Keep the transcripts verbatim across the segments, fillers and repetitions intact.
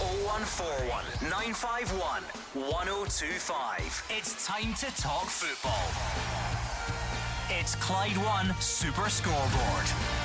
oh one four one, nine five one, one oh two five. It's time to talk football. It's Clyde One Super Scoreboard.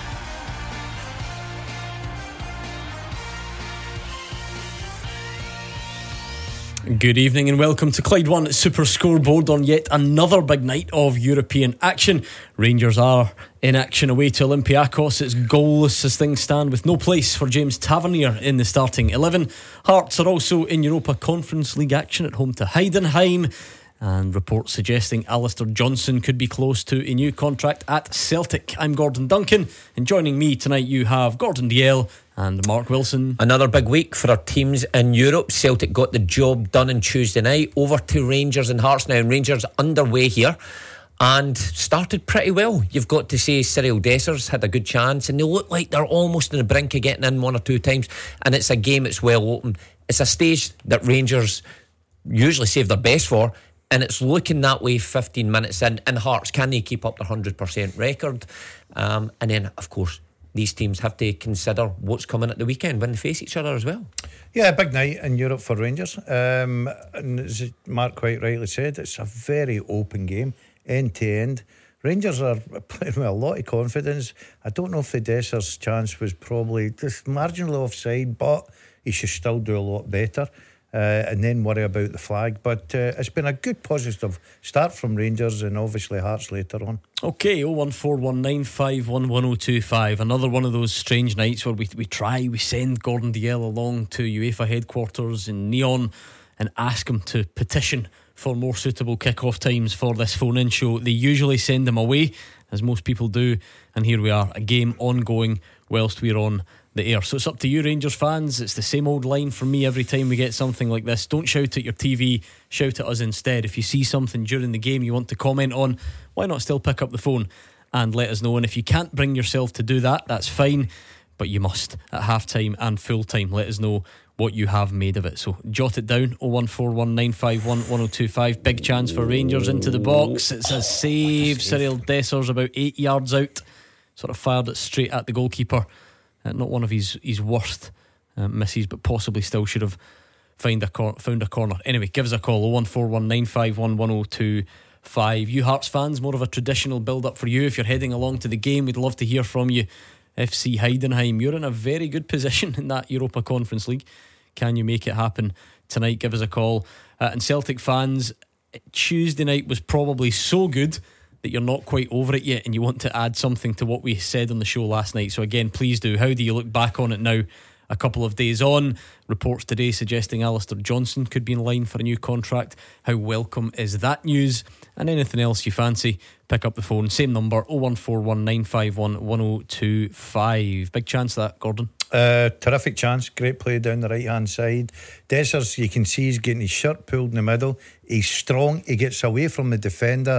Good evening and welcome to Clyde One Super Scoreboard on yet another big night of European action. Rangers are in action away to Olympiacos. It's goalless as things stand, with no place for James Tavernier in the starting eleven. Hearts are also in Europa Conference League action at home to Heidenheim, and reports suggesting Alistair Johnston could be close to a new contract at Celtic. I'm Gordon Duncan, and joining me tonight you have Gordon Dalziel and Mark Wilson. Another big week for our teams in Europe. Celtic got the job done on Tuesday night. Over to Rangers and Hearts now, and Rangers underway here and started pretty well. You've got to say Cyril Dessers had a good chance, and they look like they're almost on the brink of getting in one or two times, and it's a game that's well open. It's a stage that Rangers usually save their best for, and it's looking that way fifteen minutes in. And Hearts, can they keep up their one hundred percent record? Um, and then of course these teams have to consider what's coming at the weekend when they face each other as well. Yeah, big night in Europe for Rangers. Um, and as Mark quite rightly said, it's a very open game, end to end. Rangers are playing with a lot of confidence. I don't know if the Dessers chance was probably just marginally offside, but he should still do a lot better. Uh, and then worry about the flag. But uh, it's been a good positive start from Rangers, and obviously Hearts later on. Okay, oh one four one, nine five one, one oh two five. Another one of those strange nights where we we try, we send Gordon Dalziel along to UEFA headquarters in Neon and ask him to petition for more suitable kick-off times for this phone-in show. They usually send them away, as most people do, and here we are, a game ongoing whilst we're on the air. So it's up to you, Rangers fans. It's the same old line from me every time we get something like this. Don't shout at your T V, shout at us instead. If you see something during the game you want to comment on, why not still pick up the phone and let us know? And if you can't bring yourself to do that, that's fine, but you must at half time and full time let us know what you have made of it. So jot it down, oh one four one, nine five one, one oh two five. Big chance for Rangers into the box. It's a save. Cyril Dessers about eight yards out, sort of fired it straight at the goalkeeper. Uh, not one of his, his worst uh, misses, but possibly still should have find a cor- found a corner. Anyway, give us a call, oh one four one, nine five one, one oh two five. You Hearts fans, more of a traditional build-up for you. If you're heading along to the game, we'd love to hear from you. F C Heidenheim, you're in a very good position in that Europa Conference League. Can you make it happen tonight? Give us a call. Uh, and Celtic fans, Tuesday night was probably so good that you're not quite over it yet and you want to add something to what we said on the show last night. So again, please do. How do you look back on it now, a couple of days on? Reports today suggesting Alistair Johnston could be in line for a new contract. How welcome is that news? And anything else you fancy, pick up the phone. Same number, oh one four one, nine five one, one oh two five. Big chance that, Gordon. Uh, terrific chance. Great play down the right hand side. Dessers, you can see he's getting his shirt pulled in the middle. He's strong. He gets away from the defender.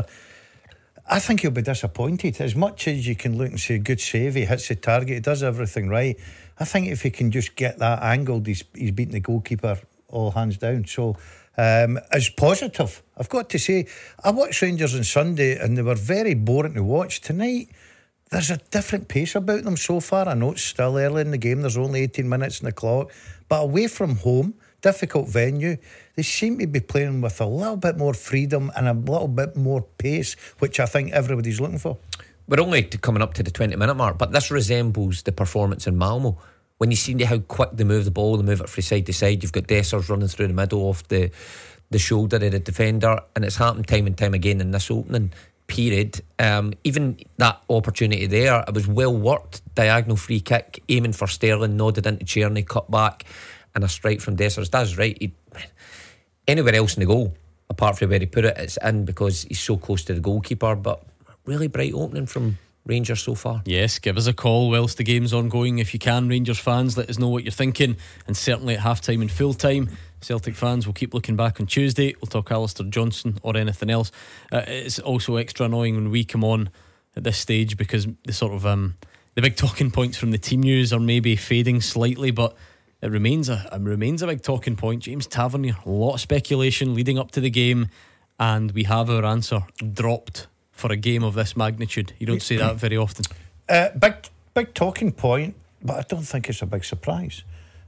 I think he'll be disappointed. As much as you can look and say good save, he hits the target, he does everything right. I think if he can just get that angled, he's, he's beaten the goalkeeper all hands down. So um, it's positive. I've got to say, I watched Rangers on Sunday and they were very boring to watch. Tonight there's a different pace about them so far. I know it's still early in the game, there's only eighteen minutes in the clock, but away from home, difficult venue, they seem to be playing with a little bit more freedom and a little bit more pace, which I think everybody's looking for. We're only coming up to the twenty minute mark, but this resembles the performance in Malmo. When you see how quick they move the ball, they move it from side to side. You've got Dessers running through the middle off the, the shoulder of the defender, and it's happened time and time again in this opening period. Um, even that opportunity there, it was well worked. Diagonal free kick, aiming for Sterling, nodded into Tierney, cut back, and a strike from Dessers. That's right. He, anywhere else in the goal, apart from where he put it, it's in because he's so close to the goalkeeper. But really bright opening from Rangers so far. Yes, give us a call whilst the game's ongoing if you can, Rangers fans. Let us know what you're thinking, and certainly at half time and full time. Celtic fans will keep looking back on Tuesday. We'll talk Alistair Johnston or anything else. Uh, it's also extra annoying when we come on at this stage because the sort of um, the big talking points from the team news are maybe fading slightly, but it remains a it remains a big talking point. James Tavernier, a lot of speculation leading up to the game, and we have our answer dropped for a game of this magnitude. You don't see that very often. Uh, big big talking point, but I don't think it's a big surprise.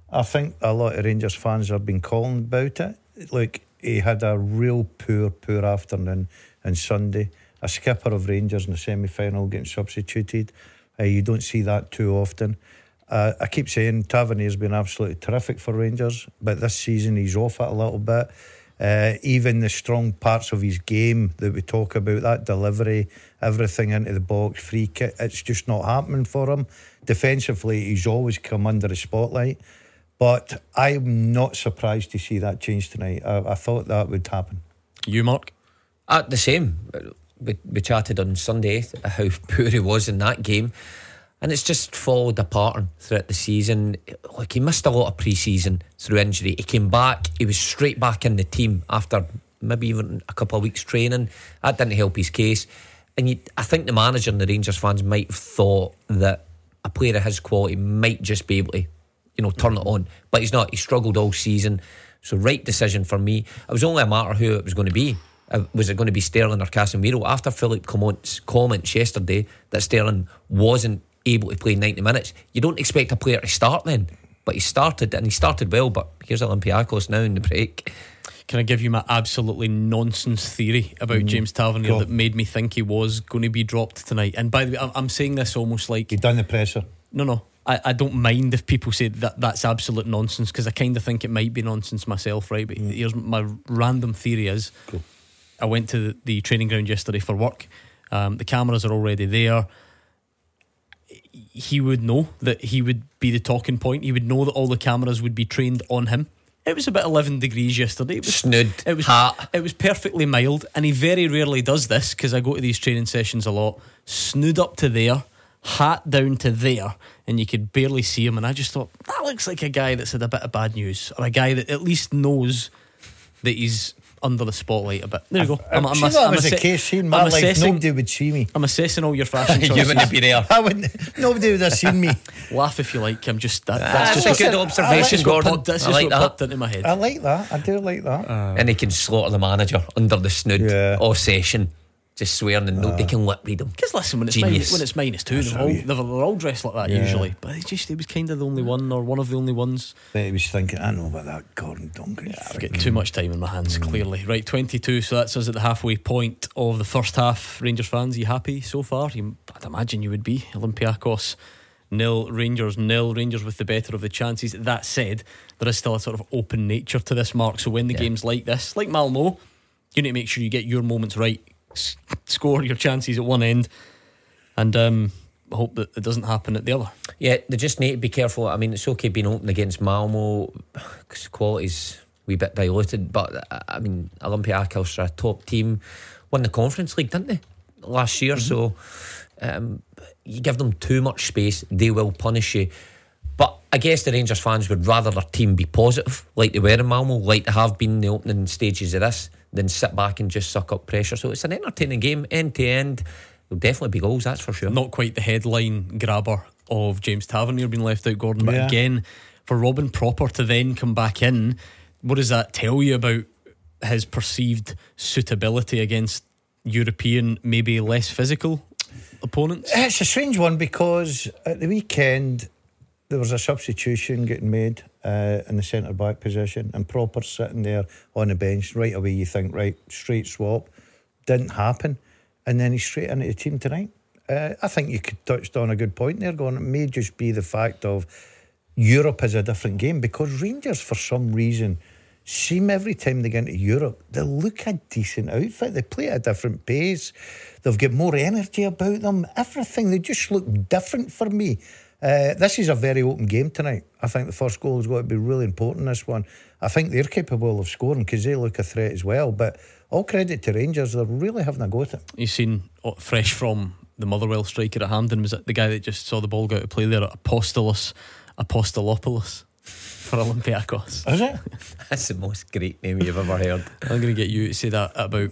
I think a lot of Rangers fans have been calling about it. Like, he had a real poor, poor afternoon on Sunday. A skipper of Rangers in the semi-final getting substituted. Uh, you don't see that too often. Uh, I keep saying Tavernier's been absolutely terrific for Rangers, but this season he's off it a little bit. Uh, even the strong parts of his game that we talk about, that delivery, everything into the box, free kick, it's just not happening for him. Defensively, he's always come under the spotlight. But I'm not surprised to see that change tonight. I, I thought that would happen. You, Mark? Uh, the same. We, we chatted on Sunday how poor he was in that game, and it's just followed a pattern throughout the season. Like, he missed a lot of pre-season through injury. He came back, he was straight back in the team after maybe even a couple of weeks training. That didn't help his case. And you, I think the manager and the Rangers fans might have thought that a player of his quality might just be able to, you know, turn it on, but he's not. He struggled all season. So right decision for me. It was only a matter who it was going to be. Uh, was it going to be Sterling or Casemiro? After Philip Comont's comments yesterday that Sterling wasn't able to play ninety minutes, you don't expect a player to start then, but he started, and he started well. But here's Olympiacos now in the break. Can I give you my absolutely nonsense theory about mm. James Tavernier cool. that made me think he was going to be dropped tonight? And by the way, I'm, I'm saying this almost like you've done the presser. No, no, I, I don't mind if people say that that's absolute nonsense, because I kind of think it might be nonsense myself, right? But mm. here's my random theory is cool. I went to the, the training ground yesterday for work. Um, the cameras are already there. He would know that he would be the talking point. He would know that all the cameras would be trained on him. It was about eleven degrees yesterday. It was snood, it was hot. It was perfectly mild, and he very rarely does this, because I go to these training sessions a lot. Snood up to there, hat down to there, and you could barely see him. And I just thought, that looks like a guy that's had a bit of bad news, or a guy that at least knows that he's under the spotlight a bit. There you go. I'm, I'm, I'm, that was the case. In my life, nobody would see me. I'm assessing all your fashion choices. You wouldn't be there. I wouldn't. Nobody would have seen me. Laugh if you like. I'm just that, ah, that's, that's just a good observation, Gordon. Popped, that's I just like what that. popped into my head. I like that. I do like that. Uh, and he can slaughter the manager under the snood yeah. all session, just swearing, and uh, nobody can lip read him. Because listen, when it's minus, when it's minus two, they're all, they're all dressed like that yeah. usually. But he just he was kind of the only one, or one of the only ones. But he was thinking, I know about that Gordon Duncan. Yeah, I've got too much time in my hands, mm. clearly. Right, twenty-two. So that's us at the halfway point of the first half. Rangers fans, are you happy so far? You, I'd imagine you would be. Olympiacos nil, Rangers nil. Rangers with the better of the chances. That said, there is still a sort of open nature to this, Mark. So when the yeah. game's like this, like Malmo, you need to make sure you get your moments right. Score your chances at one end, and um, hope that it doesn't happen at the other. Yeah, they just need to be careful. I mean, it's okay being open against Malmo because the quality's a wee bit diluted, but I mean, Olympiacos are a top team, won the Conference League, didn't they, last year? Mm-hmm. So um, you give them too much space, they will punish you. But I guess the Rangers fans would rather their team be positive, like they were in Malmo, like they have been in the opening stages of this, than sit back and just suck up pressure. So it's an entertaining game, end to end. There'll definitely be goals, that's for sure. Not quite the headline grabber of James Tavernier being left out, Gordon, but yeah. again, for Robin Propper to then come back in, what does that tell you about his perceived suitability against European, maybe less physical opponents? It's a strange one, because at the weekend there was a substitution getting made uh, in the centre back position, and Proper sitting there on the bench. Right away you think, right, straight swap. Didn't happen, and then he's straight into the team tonight. uh, I think you could touched on a good point there, going, it may just be the fact of Europe is a different game, because Rangers for some reason seem every time they get into Europe they look a decent outfit. They play at a different pace, they've got more energy about them, everything, they just look different for me. Uh, this is a very open game tonight. I think the first goal has got to be really important, this one. I think they're capable of scoring because they look a threat as well, but all credit to Rangers, they're really having a go at it. You've seen oh, fresh from the Motherwell striker at Hampden, was it the guy that just saw the ball go out of play there, Apostolos Apostolopoulos for Olympiacos? Is it? That's the most great name you've ever heard. I'm going to get you to say that about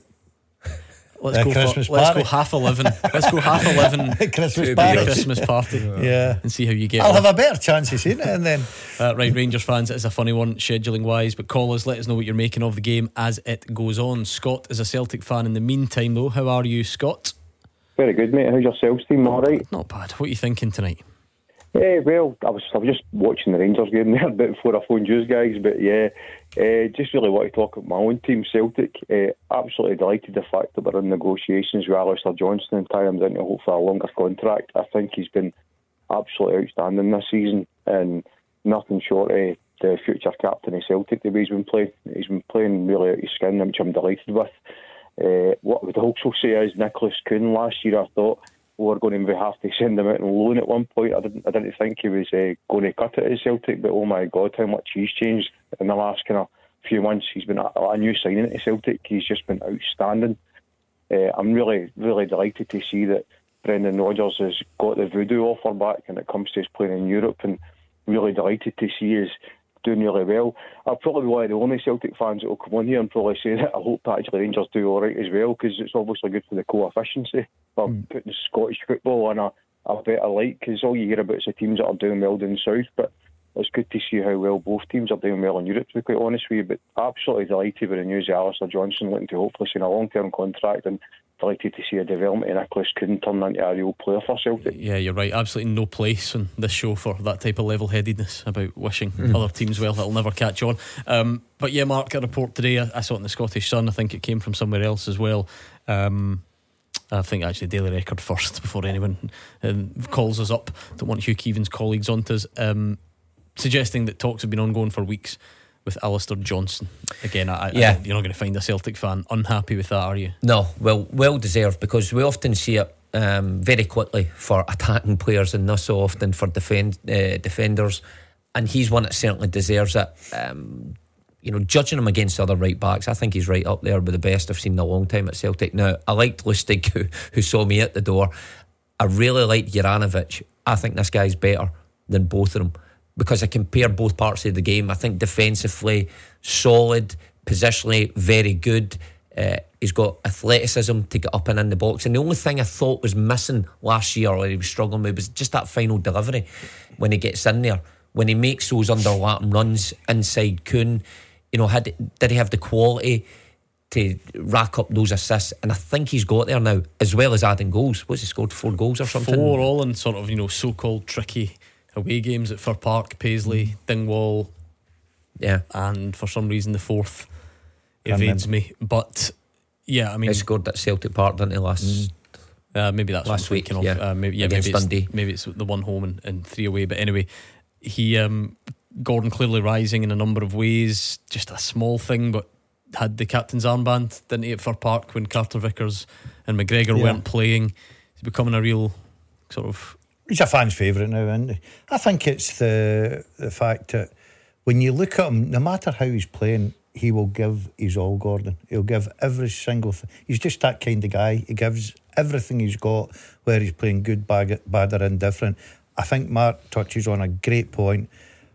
Let's uh, go Christmas for, party. Let's go half eleven. Let's go half eleven. Christmas party. Christmas party. Yeah. And see how you get I'll on. have a better chance of seeing it, and then. Uh, right, Rangers fans, it is a funny one scheduling wise, but call us, let us know what you're making of the game as it goes on. Scott is a Celtic fan in the meantime, though. How are you, Scott? Very good, mate. How's yourselves, team? All right? Not bad. What are you thinking tonight? Yeah, well, I was I was just watching the Rangers game there a bit before I phoned you guys, but yeah, uh, just really want to talk about my own team, Celtic. Uh, absolutely delighted the fact that we're in negotiations with Alistair Johnston and tie him into hopefully a longer contract. I think he's been absolutely outstanding this season, and nothing short of the future captain of Celtic the way he's been playing. He's been playing really out of his skin, which I'm delighted with. Uh, what I would also say is Nicholas Kuhn last year, I thought we were going to have to send him out on loan at one point. I didn't I didn't think he was uh, going to cut it at Celtic, but oh my God, how much he's changed in the last kind of few months. He's been a, a new signing at Celtic. He's just been outstanding. Uh, I'm really, really delighted to see that Brendan Rodgers has got the voodoo offer back when it comes to his playing in Europe, and really delighted to see us doing really well. I'll probably be one of the only Celtic fans that will come on here and probably say that I hope that actually Rangers do all right as well, because it's obviously good for the co-efficiency of mm. putting Scottish football on a, a better light, because all you hear about is the teams that are doing well down south, but it's good to see how well both teams are doing well in Europe, to be quite honest with you. But absolutely delighted with the news of Alistair Johnston looking to hopefully sign a long-term contract, and delighted to see a development of Nicholas Kuhn turn into a real player for Celtic. Yeah, you're right. Absolutely no place on this show for that type of level-headedness about wishing mm. other teams well. That'll never catch on. Um, but yeah, Mark, a report today, I, I saw it in the Scottish Sun. I think it came from somewhere else as well. Um, I think actually Daily Record first before anyone um, calls us up. Don't want Hugh Keevan's colleagues on to us. Um, suggesting that talks have been ongoing for weeks with Alistair Johnston. Again, I, yeah. I you're not going to find a Celtic fan unhappy with that, are you? No, well, well deserved, because we often see it um, very quickly for attacking players and not so often for defend uh, defenders. And he's one that certainly deserves it. Um, you know, judging him against other right backs, I think he's right up there with the best I've seen in a long time at Celtic. Now, I liked Lustig, who, who saw me at the door. I really liked Juranovic. I think this guy's better than both of them, because I compare both parts of the game. I think defensively solid, positionally very good. Uh, he's got athleticism to get up and in the box, and the only thing I thought was missing last year, or he was struggling with, was just that final delivery when he gets in there, when he makes those underlapping runs inside Kuhn. You know, had did he have the quality to rack up those assists? And I think he's got there now, as well as adding goals. What's he scored? Four goals or something? Four, all in sort of, you know, so-called tricky away games at Fir Park, Paisley, Dingwall, yeah, and for some reason the fourth evades me. But yeah, I mean, he scored at Celtic Park, didn't he, last? Uh, maybe that's last week. Of. Yeah, uh, maybe yeah, against maybe Dundee. It's, maybe it's the one home and, and three away. But anyway, he um, Gordon clearly rising in a number of ways. Just a small thing, but had the captain's armband, didn't he, at Fir Park when Carter Vickers and McGregor yeah. weren't playing. He's becoming a real sort of. He's a fan's favourite now, isn't he? I think it's the the fact that when you look at him, no matter how he's playing, he will give his all, Gordon. He'll give every single thing. He's just that kind of guy. He gives everything he's got, whether he's playing good, bad, bad or indifferent. I think Mark touches on a great point.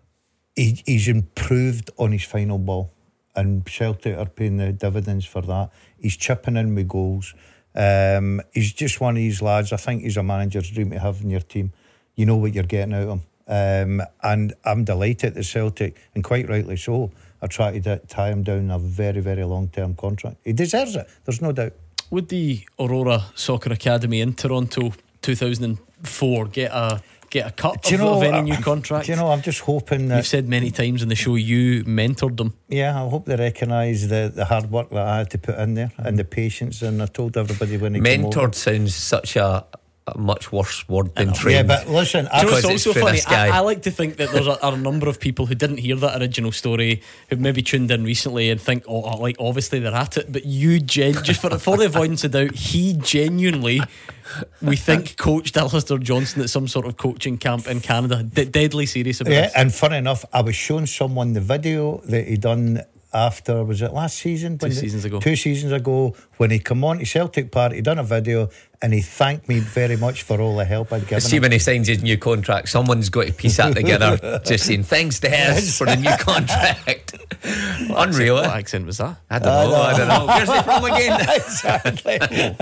He, he's improved on his final ball, and Celtic are paying the dividends for that. He's chipping in with goals. Um, he's just one of these lads. I think he's a manager's dream to have in your team. You know what you're getting out of him. Um, and I'm delighted that Celtic, and quite rightly so, are trying to tie him down a very, very long-term contract. He deserves it, there's no doubt. Would the Aurora Soccer Academy in Toronto two thousand four get a get a cut of, know, of any new contract? Do you know, I'm just hoping that... You've said many times in the show you mentored them. Yeah, I hope they recognise the, the hard work that I had to put in there and the patience, and I told everybody when he came over. Mentored sounds such a, a much worse word than trained. Yeah, but listen, I know, it's also funny. I, I like to think that there's a, a number of people who didn't hear that original story, who maybe tuned in recently and think, oh, like obviously they're at it, but you gen just for for the avoidance of doubt, he genuinely, we think, coached Alistair Johnston at some sort of coaching camp in Canada. D- deadly serious about yeah, this. And funny enough, I was showing someone the video that he done after, was it last season? Two seasons ago. Two seasons ago, when he come on to Celtic Park, he done a video and he thanked me very much for all the help I'd given See him. When he signs his new contract, someone's got to piece that together, just saying thanks to Hess for the new contract. What Unreal. Accent, what accent was that? I don't know. I don't know. Where's he from again? Exactly.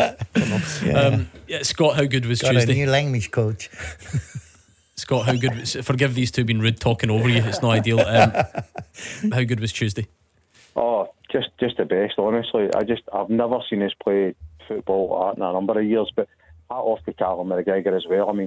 yeah. Um, yeah, Scott, how good was Got Tuesday? A new language coach. Scott, how good was, forgive these two being rude talking over you, it's not ideal. Um, how good was Tuesday? Oh, just just the best, honestly. I just I've never seen us play football like that in a number of years, but hat off to Callum McGregor as well. I mean,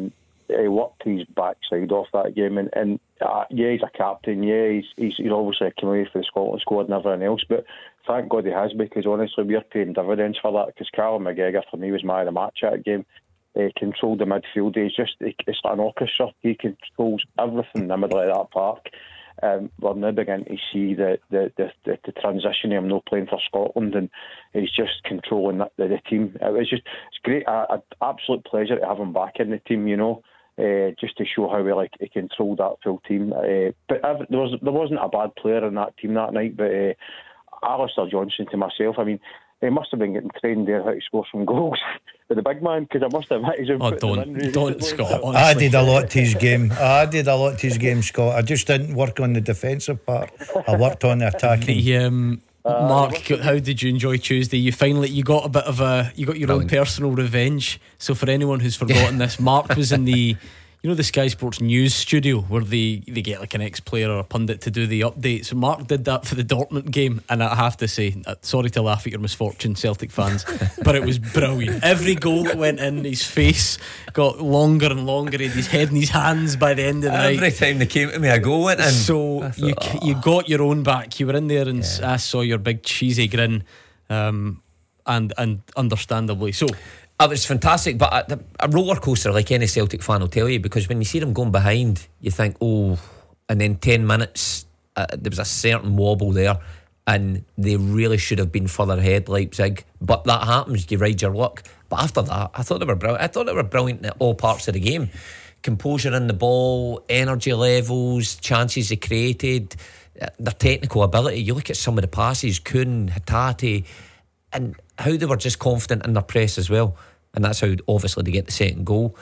he worked his backside off that game, and, and uh, yeah, he's a captain. Yeah, he's, he's he's obviously came away for the Scotland squad and everything else. But thank God he has, because honestly, we're paying dividends for that. Because Callum McGregor for me was man of the match at that game. He controlled the midfield. He's just he, it's like an orchestra. He controls everything in the middle of that park. Um, we're now beginning to see the the, the, the, the transition of him not playing for Scotland, and he's just controlling the, the, the team. It was just it's great, an absolute pleasure to have him back in the team. You know, uh, just to show how he like he controlled that full team. Uh, but uh, there was there wasn't a bad player in that team that night. But uh, Alistair Johnston, to myself, I mean, he must have been getting trained there how to score some goals. The big man, because I must have he's oh, don't, don't Scott, honestly. I did a lot to his game I did a lot to his game, Scott. I just didn't work on the defensive part. I worked on the attacking. The, um, uh, Mark, how did you enjoy Tuesday? You finally you got a bit of a you got your Brilliant. own personal revenge. So for anyone who's forgotten this, Mark was in the you know the Sky Sports news studio where they, they get like an ex-player or a pundit to do the updates. Mark did that for the Dortmund game, and I have to say, sorry to laugh at your misfortune, Celtic fans, but it was brilliant. Every goal that went in, his face got longer and longer. He had his head in his hands by the end of the Every night. Every time they came to me, a goal went in. So thought, you oh. you got your own back. You were in there, and yeah. I saw your big cheesy grin, um, and and understandably so. It was fantastic, but a, a roller coaster, like any Celtic fan will tell you, because when you see them going behind, you think, oh, and then ten minutes, uh, there was a certain wobble there, and they really should have been further ahead, Leipzig. But that happens, you ride your luck. But after that, I thought they were brilliant. I thought they were brilliant at all parts of the game. Composure in the ball, energy levels, chances they created, their technical ability. You look at some of the passes, Kuhn, Hatate, and how they were just confident in their press as well. And that's how obviously they get the second goal.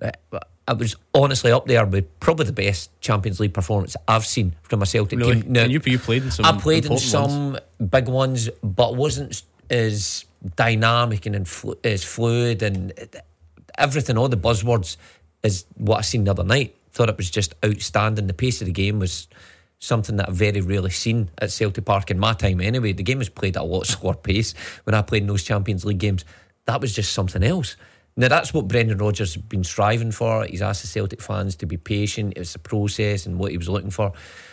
I was honestly up there with probably the best Champions League performance I've seen from a Celtic really? team. Now, and you, you played in some I played in some ones. big ones, but wasn't as dynamic and influ- as fluid and everything, all the buzzwords is what I seen the other night. Thought it was just outstanding. The pace of the game was something that I've very rarely seen at Celtic Park in my time anyway. The game was played at a lot slower pace when I played in those Champions League games. That was just something else. Now that's what Brendan Rodgers has been striving for. He's asked the Celtic fans to be patient. It was the process and what he was looking for.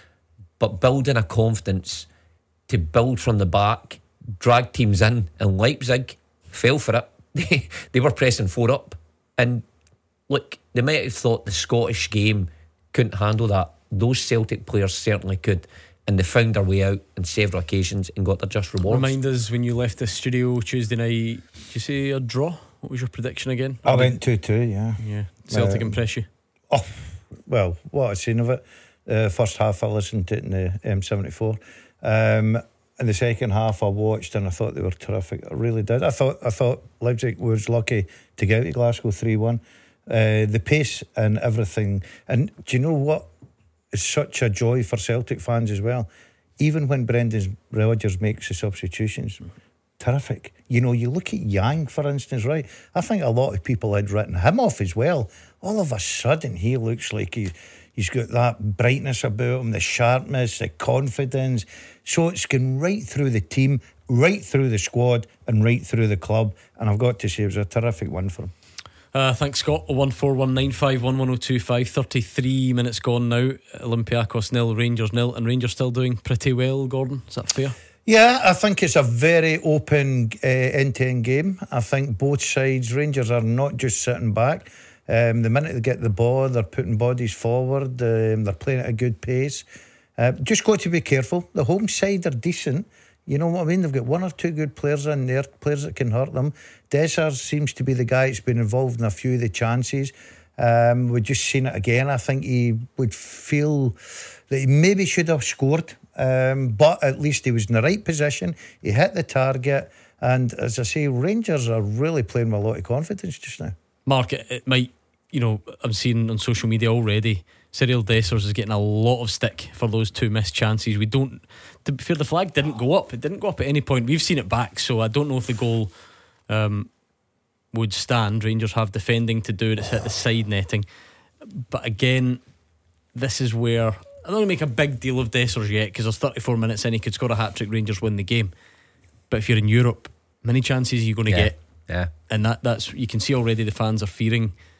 But building a confidence to build from the back, drag teams in, and Leipzig fell for it. They, they were pressing four up. And look, they might have thought the Scottish game couldn't handle that. Those Celtic players certainly could. And they found their way out on several occasions and got their just rewards. Remind us, when you left the studio Tuesday night, did you say a draw? What was your prediction again? I went two two, yeah. Yeah. Celtic um, impress you? Oh, well, what I'd seen of it, uh, first half I listened to it in the M seventy-four. Um, in the second half I watched and I thought they were terrific. I really did. I thought I thought Leipzig was lucky to get out of Glasgow three one. Uh, the pace and everything. And do you know what? It's such a joy for Celtic fans as well. Even when Brendan Rodgers makes the substitutions, terrific. You know, you look at Yang, for instance, right? I think a lot of people had written him off as well. All of a sudden, he looks like he, he's got that brightness about him, the sharpness, the confidence. So it's gone right through the team, right through the squad, and right through the club. And I've got to say, it was a terrific win for him. Uh, thanks, Scott. one four one nine five one one oh two five. thirty-three minutes gone now. Olympiacos nil, Rangers nil, and Rangers still doing pretty well, Gordon. Is that fair? Yeah, I think it's a very open uh, end-to-end game. I think both sides, Rangers are not just sitting back. Um, the minute they get the ball, they're putting bodies forward. Um, they're playing at a good pace. Uh, just got to be careful. The home side are decent. You know what I mean? They've got one or two good players in there, players that can hurt them. Dessers seems to be the guy that's been involved in a few of the chances. Um, we've just seen it again. I think he would feel that he maybe should have scored, um, but at least he was in the right position. He hit the target, and as I say, Rangers are really playing with a lot of confidence just now. Mark, it, it might, you know, I'm seeing on social media already, Cyril Dessers is getting a lot of stick for those two missed chances. We don't, to be fair, the flag didn't go up. It didn't go up at any point. We've seen it back, so I don't know if the goal um, would stand. Rangers have defending to do it. It's hit the side netting. But again, this is where I don't want to make a big deal of Dessers yet, because there's thirty-four minutes in, he could score a hat-trick, Rangers win the game. But if you're in Europe, how many chances are you going to yeah. get? Yeah. And that that's you can see already the fans are fearing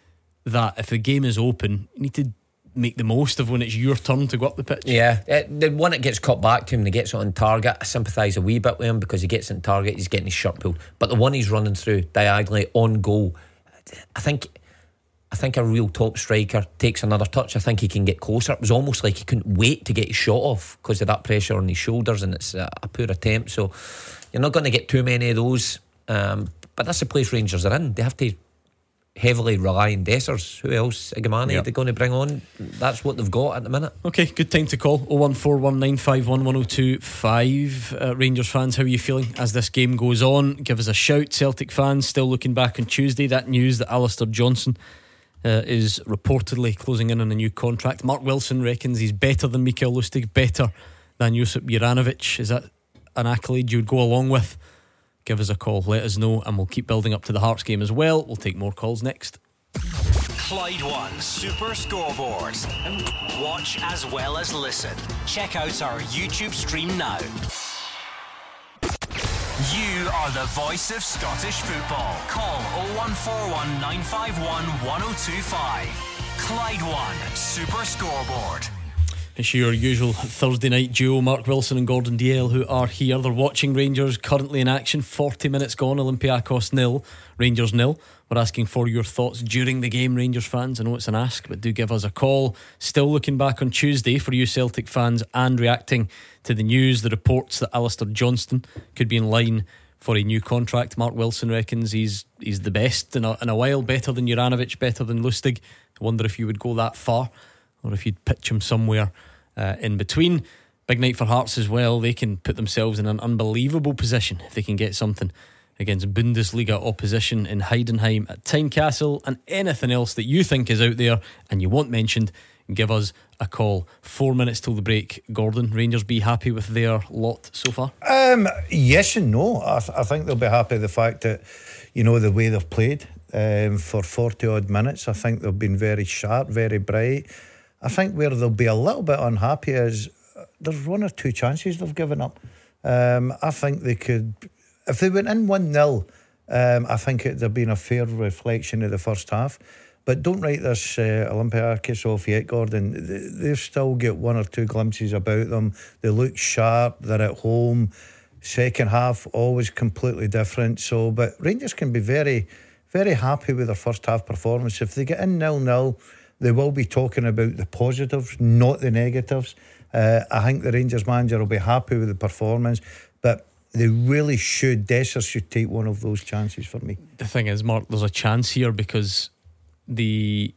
that if the game is open, you need to make the most of when it's your turn to go up the pitch. Yeah, uh, the one that gets cut back to him and he gets it on target, I sympathise a wee bit with him because he gets it on target, he's getting his shirt pulled. But the one he's running through diagonally on goal, I think I think a real top striker takes another touch. I think he can get closer. It was almost like he couldn't wait to get his shot off because of that pressure on his shoulders, and it's a, a poor attempt. So you're not going to get too many of those. Um, but that's the place Rangers are in. They have to heavily rely on Dessers. Who else? Igamani, yep. They're going to bring on. That's what they've got at the minute. Okay, good time to call. oh one four one nine five one one oh two five. uh, Rangers fans, how are you feeling as this game goes on? Give us a shout. Celtic fans still looking back on Tuesday, that news that Alistair Johnston uh, is reportedly closing in on a new contract. Mark Wilson reckons he's better than Mikael Lustig, better than Josip Juranovic. Is that an accolade you would go along with? Give us a call, let us know, and we'll keep building up to the Hearts game as well. We'll take more calls next. Clyde One Super Scoreboard. Watch as well as listen. Check out our YouTube stream now. You are the voice of Scottish football. Call oh one four one nine five one one oh two five. Clyde One Super Scoreboard. It's your usual Thursday night duo, Mark Wilson and Gordon Dalziel, who are here. They're watching Rangers currently in action. forty minutes gone, Olympiacos nil, Rangers nil. We're asking for your thoughts during the game, Rangers fans. I know it's an ask, but do give us a call. Still looking back on Tuesday for you Celtic fans and reacting to the news, the reports that Alistair Johnston could be in line for a new contract. Mark Wilson reckons he's he's the best in a, in a while, better than Juranovic, better than Lustig. I wonder if you would go that far, or if you'd pitch him somewhere uh, in between. Big night for Hearts as well. They can put themselves in an unbelievable position if they can get something against Bundesliga opposition in Heidenheim at Tynecastle. And anything else that you think is out there and you want mentioned, give us a call. Four minutes till the break. Gordon, Rangers be happy with their lot so far? Um, yes and no. I, th- I think they'll be happy with the fact that, you know, the way they've played um, for forty odd minutes. I think they've been very sharp, very bright. I think where they'll be a little bit unhappy is there's one or two chances they've given up. Um, I think they could, if they went in one nil, um, I think it'd have been a fair reflection of the first half. But don't write this uh, Olympiacos off yet, Gordon. They've still got one or two glimpses about them. They look sharp, they're at home. Second half, always completely different. So, but Rangers can be very, very happy with their first half performance. If they get in nil nil, they will be talking about the positives, not the negatives. Uh, I think the Rangers manager will be happy with the performance, but they really should, Dessers should take one of those chances for me. The thing is, Mark, there's a chance here because the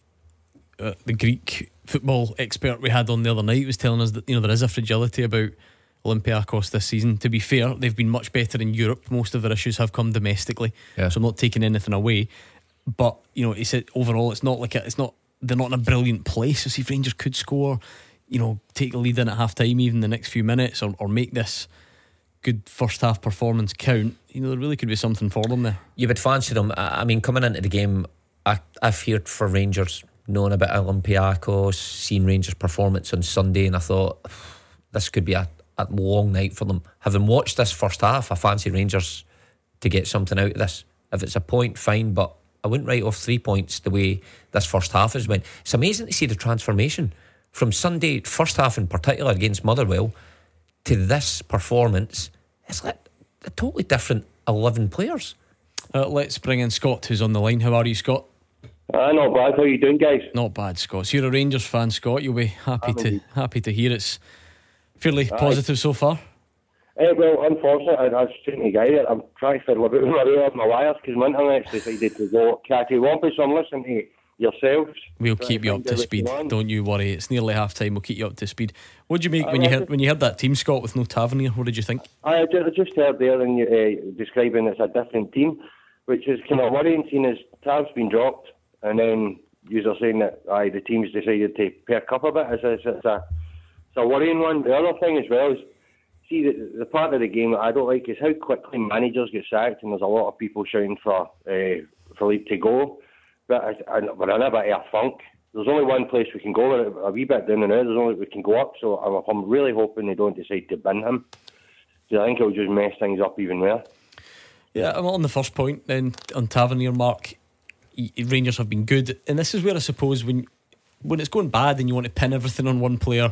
uh, the Greek football expert we had on the other night was telling us that, you know, there is a fragility about Olympiacos this season. To be fair, they've been much better in Europe. Most of their issues have come domestically, yeah. So I'm not taking anything away. But, you know, he said overall it's not like a, it's not they're not in a brilliant place. So see if Rangers could score, you know, take the lead in at half time, even the next few minutes, or, or make this good first half performance count. You know, there really could be something for them there. You would fancy them. I mean, coming into the game, I, I feared for Rangers, knowing about Olympiacos, seeing Rangers' performance on Sunday, and I thought this could be a, a long night for them. Having watched this first half, I fancy Rangers to get something out of this. If it's a point, fine, but I wouldn't write off three points the way this first half has went. It's amazing to see the transformation from Sunday, first half in particular against Motherwell, to this performance. It's like a totally different eleven players. Uh, let's bring in Scott, who's on the line. How are you, Scott? Uh, not bad. How are you doing, guys? Not bad, Scott. So you're a Rangers fan, Scott. You'll be happy I'm to indeed. happy to hear it's fairly Aye. positive so far. Uh, well, unfortunately, I, I was saying to the guy that I'm trying to fiddle about with my, with my wires because my internet's decided to go cattywampus, so I'm listening to yourselves. We'll keep you up to speed. Don't you worry. It's nearly half time. We'll keep you up to speed. What did you make I when you reckon- heard when you heard that team, Scott, with no Tavernier? What did you think? I ju- I just heard there and you uh, describing it's a different team, which is kind of worrying, seeing as Tav's been dropped, and then you're saying that aye, the team's decided to perk up a bit. It's, it's, it's, a, it's a worrying one. The other thing as well is, see, the, the part of the game that I don't like is how quickly managers get sacked, and there's a lot of people shouting for uh, for League to go. But I, I, we're in a bit of a funk. There's only one place we can go. We're a wee bit down and out. There's only we can go up. So I'm, I'm really hoping they don't decide to bin him. So I think it'll just mess things up even more. Yeah, I'm on the first point then on Tavernier, Mark. Rangers have been good, and this is where I suppose when when it's going bad and you want to pin everything on one player,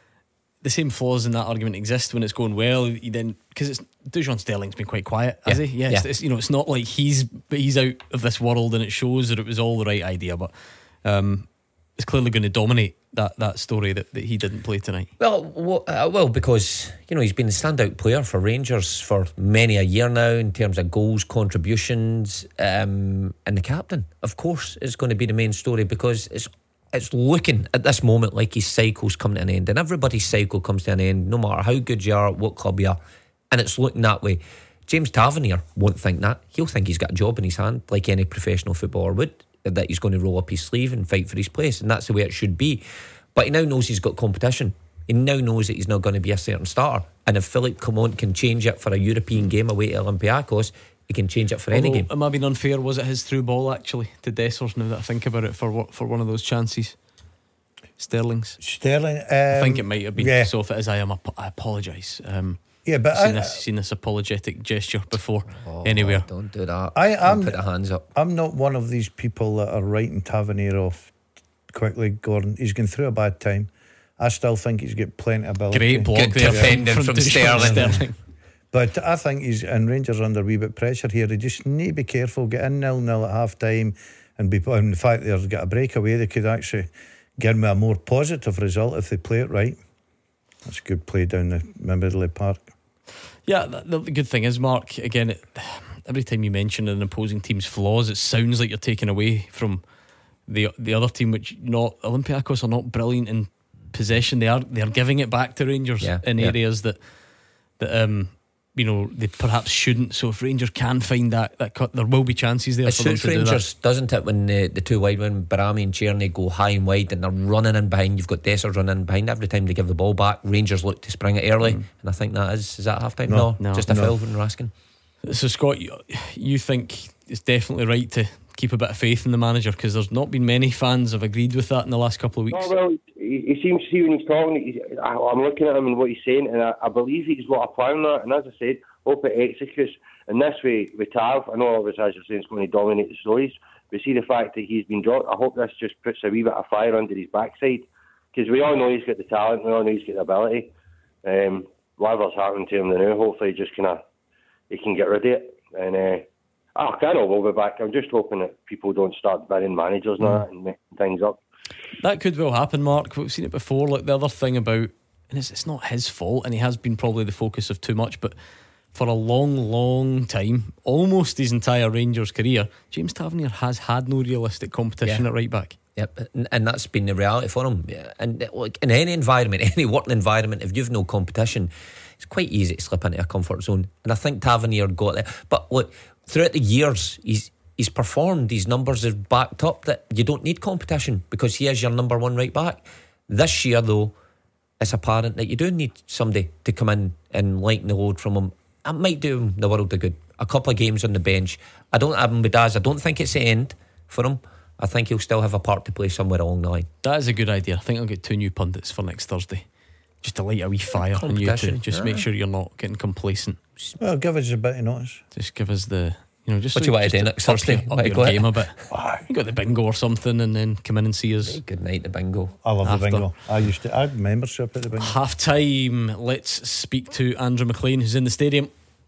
the same flaws in that argument exist when it's going well. You then, because it's Dujon Sterling's been quite quiet, has yeah. he? Yes, yeah. it's, it's, you know, it's not like he's he's out of this world, and it shows that it was all the right idea, but um, it's clearly going to dominate that, that story that, that he didn't play tonight. Well, well, uh, well, because you know he's been a standout player for Rangers for many a year now in terms of goals, contributions, um, and the captain, of course, is going to be the main story because it's. It's looking at this moment like his cycle's coming to an end, and everybody's cycle comes to an end, no matter how good you are, what club you are, and it's looking that way. James Tavernier won't think that. He'll think he's got a job in his hand, like any professional footballer would, that he's going to roll up his sleeve and fight for his place, and that's the way it should be. But he now knows he's got competition. He now knows that he's not going to be a certain starter, and if Philippe Clement can change it for a European game away to Olympiacos, he can change it for Although, any game. Am I being unfair? Was it his through ball actually to Dessers? Now that I think about it, for what for one of those chances, Sterling's. Sterling. Um, I think it might have been. Yeah. So if it is, I am. I apologise. Um, yeah, but seen I, this seen this apologetic gesture before Oh, anywhere. Don't do that. I Don't am. put the hands up. I'm not one of these people that are writing Tavernier off quickly. Gordon, he's going through a bad time. I still think he's got plenty of ability. Great block Good there defending from Dujon Sterling. But I think he's and Rangers are under a wee bit pressure here. They just need to be careful. Get in nil nil at half time, and be and the fact they've got a breakaway, they could actually give me a more positive result if they play it right. That's a good play down the middle of the park. Yeah, the, the good thing is, Mark, again, it, every time you mention an opposing team's flaws, it sounds like you're taking away from the the other team, which not Olympiacos are not brilliant in possession. They are they are giving it back to Rangers yeah, in yeah. areas that that um you know they perhaps shouldn't. So if Rangers can find that that cut, there will be chances there It for them suits to do Rangers, that. doesn't it, when the, the two wide men, Barami and Tierney, go high and wide and they're running in behind. You've got Dessers running in behind. Every time they give the ball back, Rangers look to spring it early, mm. and I think that is is that half time? No, no, just a no. foul from Raskin. So Scott, you, you think it's definitely right to keep a bit of faith in the manager, because there's not been many fans have agreed with that in the last couple of weeks. Oh, well, he, he seems to see when he's talking, he's, I, I'm looking at him and what he's saying, and I, I believe he's got a plan there, and as I said, hope it executes. And this way, with Tav, I know obviously as you're saying it's going to dominate the stories, but see the fact that he's been dropped, I hope this just puts a wee bit of fire under his backside, because we all know he's got the talent, we all know he's got the ability. Um, whatever's happening to him now, hopefully just kind of, he can get rid of it. And uh, I kind of will be back. I'm just hoping that people don't start banning managers and that and making things up. That could well happen, Mark. We've seen it before. Like the other thing about, and it's, it's not his fault, and he has been probably the focus of too much, but for a long, long time, almost his entire Rangers career, James Tavernier has had no realistic competition Yeah. at right back. Yep, and, and that's been the reality for him. Yeah. And like in any environment, any working environment, if you've no competition, it's quite easy to slip into a comfort zone. And I think Tavernier got there. But look, throughout the years, he's he's performed. These numbers have backed up that you don't need competition because he is your number one right back. This year, though, it's apparent that you do need somebody to come in and lighten the load from him. It might do him the world of good. A couple of games on the bench. I don't have him with Daz. I don't think it's the end for him. I think he'll still have a part to play somewhere along the line. That is a good idea. I think I'll get two new pundits for next Thursday, just to light a wee fire on you two. Just yeah. make sure you're not getting complacent. Well, give us a bit of notice. Just give us the, you know, just What so you want just to do to next up Thursday? your- Up What you your got? game a bit. You got the bingo or something, and then come in and see us. Good night, the bingo. I love After. the bingo. I used to. I had membership at the bingo. Half time. Let's speak to Andrew McLean, who's in the stadium.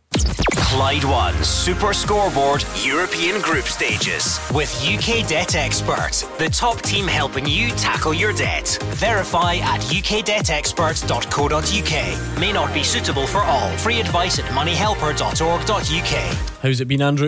Clyde One Super Scoreboard European Group Stages with U K Debt Expert, the top team helping you tackle your debt. Verify at u k debt expert dot co dot u k. May not be suitable for all. Free advice at money helper dot org dot u k. How's it been, Andrew?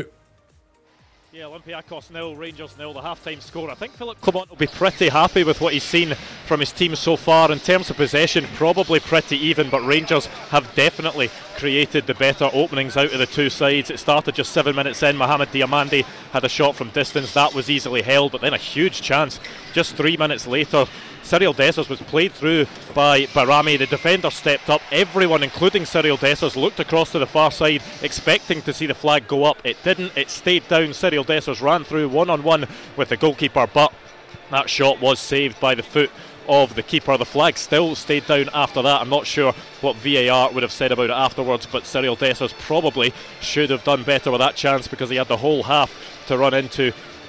Yeah, Olympiacos nil, Rangers nil, the half-time score. I think Philippe Clement will be pretty happy with what he's seen from his team so far. In terms of possession, probably pretty even, but Rangers have definitely created the better openings out of the two sides. It started just seven minutes in. Mohamed Diamandi had a shot from distance. That was easily held, but then a huge chance just three minutes later. Cyril Dessers was played through by Barami. The defender stepped up. Everyone, including Cyril Dessers, looked across to the far side, expecting to see the flag go up. It didn't. It stayed down. Cyril Dessers ran through one-on-one with the goalkeeper, but that shot was saved by the foot of the keeper. The flag still stayed down after that. I'm not sure what V A R would have said about it afterwards, but Cyril Dessers probably should have done better with that chance because he had the whole half to run into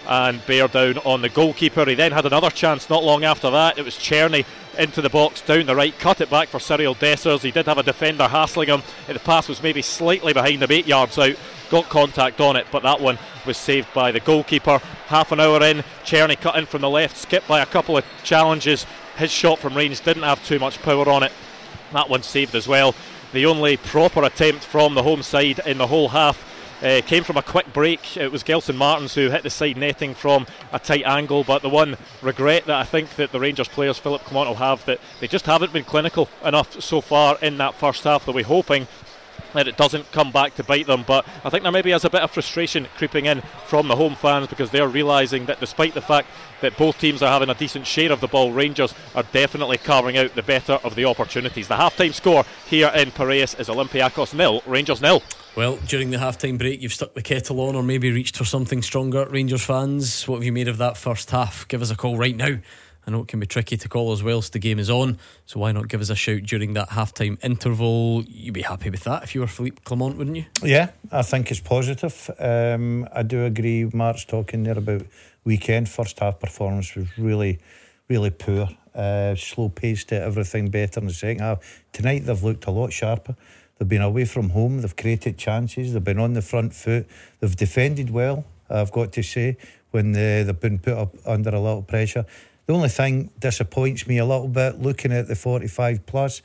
and bear down on the goalkeeper. He then had another chance not long after that. It was Czerny into the box, down the right, cut it back for Cyril Dessers. He did have a defender hassling him. The pass was maybe slightly behind him, eight yards out. Got contact on it, but that one was saved by the goalkeeper. Half an hour in, Czerny cut in from the left, skipped by a couple of challenges. His shot from range didn't have too much power on it. That one saved as well. The only proper attempt from the home side in the whole half Uh, came from a quick break. It was Gelson Martins who hit the side netting from a tight angle, but the one regret that I think that the Rangers players, Philip Clement, will have, that they just haven't been clinical enough so far in that first half. They'll be hoping that it doesn't come back to bite them, but I think there maybe is a bit of frustration creeping in from the home fans, because they're realising that despite the fact that both teams are having a decent share of the ball, Rangers are definitely carving out the better of the opportunities. The half-time score here in Piraeus is Olympiacos nil, Rangers nil. Well, during the half-time break you've stuck the kettle on, or maybe reached for something stronger. Rangers fans, what have you made of that first half? Give us a call right now. I know it can be tricky to call us whilst the game is on, so why not give us a shout during that half-time interval? You'd be happy with that if you were Philippe Clement, wouldn't you? Yeah, I think it's positive. um, I do agree. Mark's talking there about weekend. First half performance was really really poor, uh, slow paced, everything better in the second half. Tonight they've looked a lot sharper. They've been away from home, they've created chances, they've been on the front foot, they've defended well, I've got to say, when they, they've been put up under a lot of pressure. The only thing disappoints me a little bit, looking at the forty-five plus,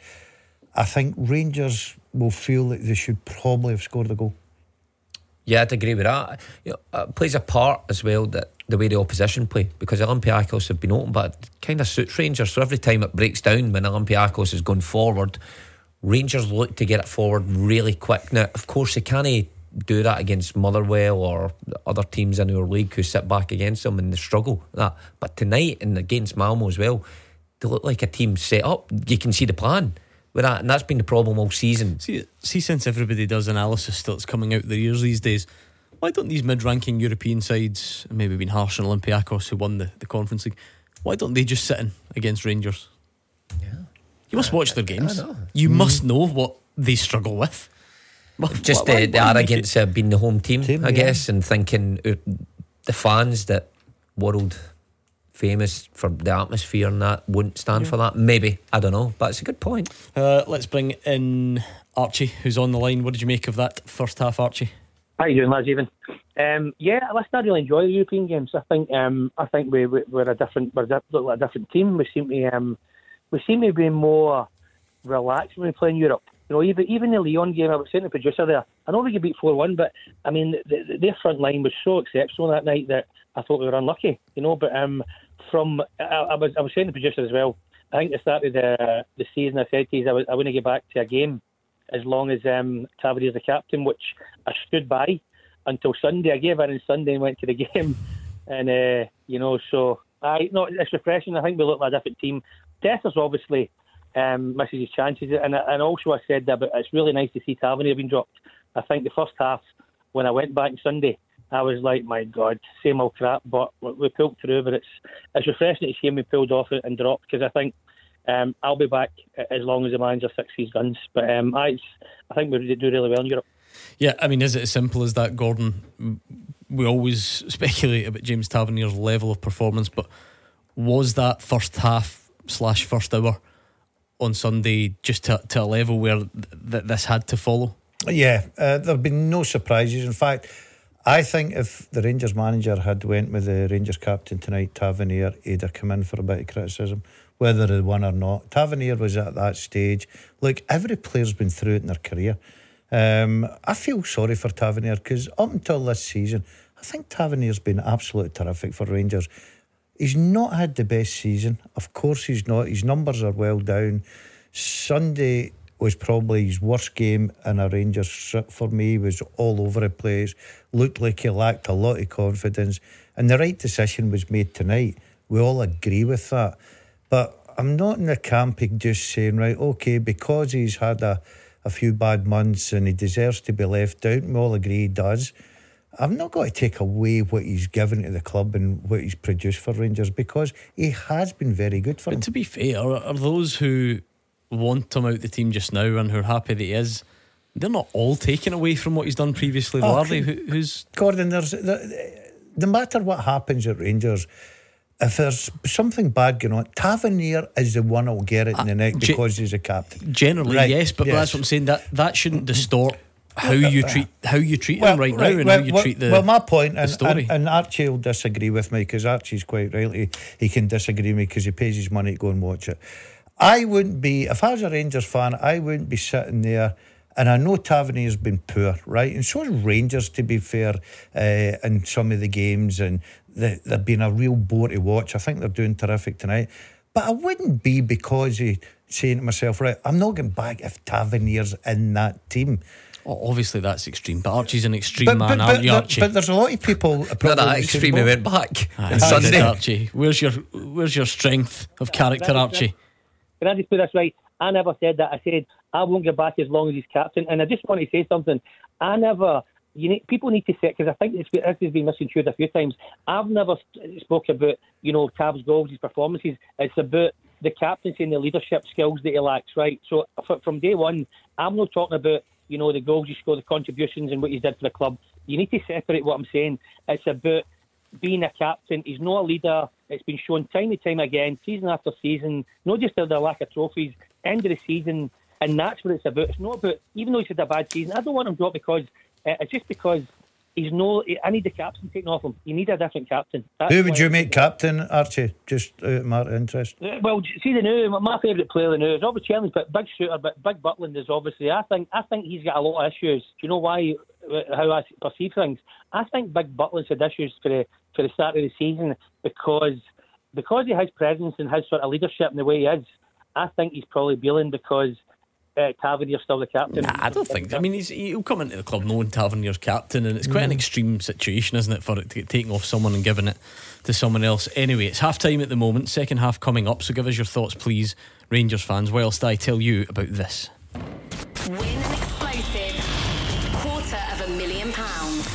I think Rangers will feel that they should probably have scored a goal. Yeah, I'd agree with that. You know, it plays a part as well, that the way the opposition play, because Olympiacos have been open, but it kind of suits Rangers. So every time it breaks down when Olympiacos is going forward, Rangers look to get it forward really quick. Now, of course, they can't do that against Motherwell or other teams in our league who sit back against them and they struggle. That, but tonight and against Malmo as well, they look like a team set up. You can see the plan with that, and that's been the problem all season. See, see since everybody does analysis that's coming out their ears these days, why don't these mid-ranking European sides, maybe been harsh on Olympiacos who won the, the Conference League, why don't they just sit in against Rangers? Yeah, you must watch their games. You mm. must know what they struggle with. Just why, the, why, the why arrogance of being the home team, team I yeah. guess, and thinking uh, the fans that world famous for the atmosphere and that wouldn't stand yeah. for that. Maybe, I don't know, but it's a good point. Uh, let's bring in Archie, who's on the line. What did you make of that first half, Archie? How you doing, lads? Even um, yeah, listen, I really enjoy the European games. I think um, I think we, we we're a different we're a, look like a different team. We seem to um, we seem to be more relaxed when we play in Europe. You know, even even the Lyon game, I was saying to the producer there, I know we could beat four one, but I mean the, the, their front line was so exceptional that night that I thought we were unlucky. You know, but um, from I, I was I was saying to the producer as well. I think at the start of the the season, I said to you, I, was, I wouldn't get back to a game as long as um, Tavernier's the captain, which I stood by until Sunday. I gave in on Sunday and went to the game, and uh, you know, so I no, it's refreshing. I think we look like a different team. Dessers obviously um, misses his chances, and and also I said that, but it's really nice to see Tavernier being dropped. I think the first half, when I went back on Sunday, I was like, my God, same old crap. But we pulled through. But it's it's refreshing to see him be pulled off and dropped, because I think. Um, I'll be back as long as the manager fixes his guns. But um, I, I think we do really well in Europe. Yeah, I mean, is it as simple as that, Gordon? We always speculate about James Tavernier's level of performance, but was that first half slash first hour on Sunday just to, to a level where th- th- this had to follow? Yeah, uh, there have been no surprises. In fact, I think if the Rangers manager had went with the Rangers captain tonight, Tavernier, he'd have come in for a bit of criticism, whether he won or not. Tavernier was at that stage. Look, every player's been through it in their career. Um, I feel sorry for Tavernier, because up until this season, I think Tavernier's been absolutely terrific for Rangers. He's not had the best season. Of course he's not. His numbers are well down. Sunday was probably his worst game in a Rangers strip for me. He was all over the place. Looked like he lacked a lot of confidence. And the right decision was made tonight. We all agree with that. But I'm not in the camp of just saying, right, okay, because he's had a, a few bad months and he deserves to be left out, we all agree he does. I'm not going to take away what he's given to the club and what he's produced for Rangers, because he has been very good for but them. To be fair, are, are those who want him out the team just now and who are happy that he is, they're not all taken away from what he's done previously, though, oh, are they? Who, who's Gordon, there's... There, no matter what happens at Rangers, if there's something bad going on, Tavernier is the one who'll get it in the neck because he's a captain. Generally, right, yes, but yes. that's what I'm saying. That that shouldn't distort how you treat how you treat well, him right, right now and well, how you well, treat the well my point the and, story. and, and Archie will disagree with me, because Archie's quite rightly, he can disagree with me because he pays his money to go and watch it. I wouldn't be, if I was a Rangers fan, I wouldn't be sitting there, and I know Tavernier's been poor, right, and so is Rangers, to be fair, uh, in some of the games, and they, they've been a real bore to watch. I think they're doing terrific tonight, but I wouldn't be because he saying to myself, right, I'm not going back if Tavernier's in that team. Oh, obviously that's extreme, but Archie's an extreme But, man, but, aren't but, you, there- Archie? but there's a lot of people Not that extreme, he went back Aye, on he Sunday. did, Archie. Where's your where's your strength of character, Can I- Archie? Can I just put this right? I never said that. I said I won't get back as long as he's captain. And I just want to say something. I never. You need, people need to say, because I think this, this has been misconstrued a few times. I've never spoke about, you know, Tav's goals, his performances. It's about the captaincy and the leadership skills that he lacks, right? So from day one, I'm not talking about, you know, the goals you score, the contributions and what he did for the club. You need to separate what I'm saying. It's about being a captain. He's not a leader. It's been shown time and time again, season after season, not just the lack of trophies, end of the season, and that's what it's about. It's not about, even though he's had a bad season, I don't want him dropped because, uh, it's just because he's no, I need the captain taken off him. You need a different captain. That's Who would you why- make captain, Archie? Just out of my interest. Uh, Well, see the new, my favourite player the new is obviously Cheltenham's, but big shooter, but Big Butland is obviously. I think I think he's got a lot of issues. Do you know why? uh, How I perceive things. I think Big Butland's had issues for the for the start of the season because because he has presence and has sort of leadership in the way he is. I think he's probably bailing because uh, Tavernier's still the captain. Nah, I don't think. I mean, he's, he'll come into the club knowing Tavernier's captain, and it's quite an extreme situation, isn't it, for it to get taken off someone and given it to someone else. Anyway, it's half time at the moment, second half coming up, so give us your thoughts, please, Rangers fans, whilst I tell you about this. Win an explosive quarter of a million pounds.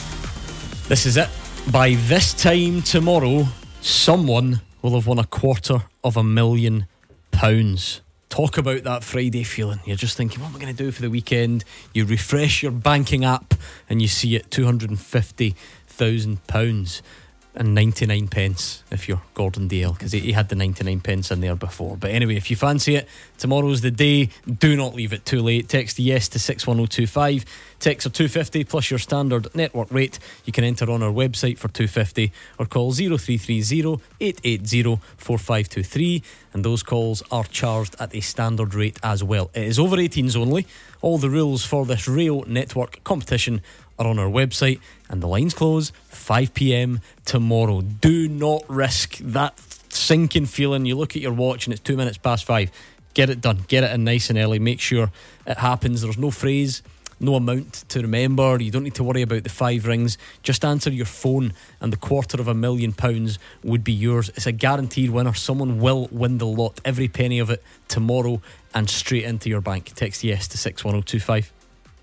This is it. By this time tomorrow, someone will have won a quarter of a million pounds. Talk about that Friday feeling. You're just thinking, what am I going to do for the weekend? You refresh your banking app and you see it, two hundred fifty thousand pounds and ninety-nine pence if you're Gordon Dale, because he had the ninety-nine pence in there before. But anyway, if you fancy it, tomorrow's the day. Do not leave it too late. Text yes to six one oh two five. Texts are two fifty plus your standard network rate. You can enter on our website for two fifty or call oh three three oh, eight eight oh, four five two three, and those calls are charged at a standard rate as well. It is over eighteens only. All the rules for this Rail Network competition are on our website, and the lines close five p.m. tomorrow. Do not risk that sinking feeling. You look at your watch and it's two minutes past five. Get it done. Get it in nice and early. Make sure it happens. There's no phrase, no amount to remember. You don't need to worry about the five rings. Just answer your phone and the quarter of a million pounds would be yours. It's a guaranteed winner. Someone will win the lot, every penny of it, tomorrow, and straight into your bank. Text yes to six one oh two five.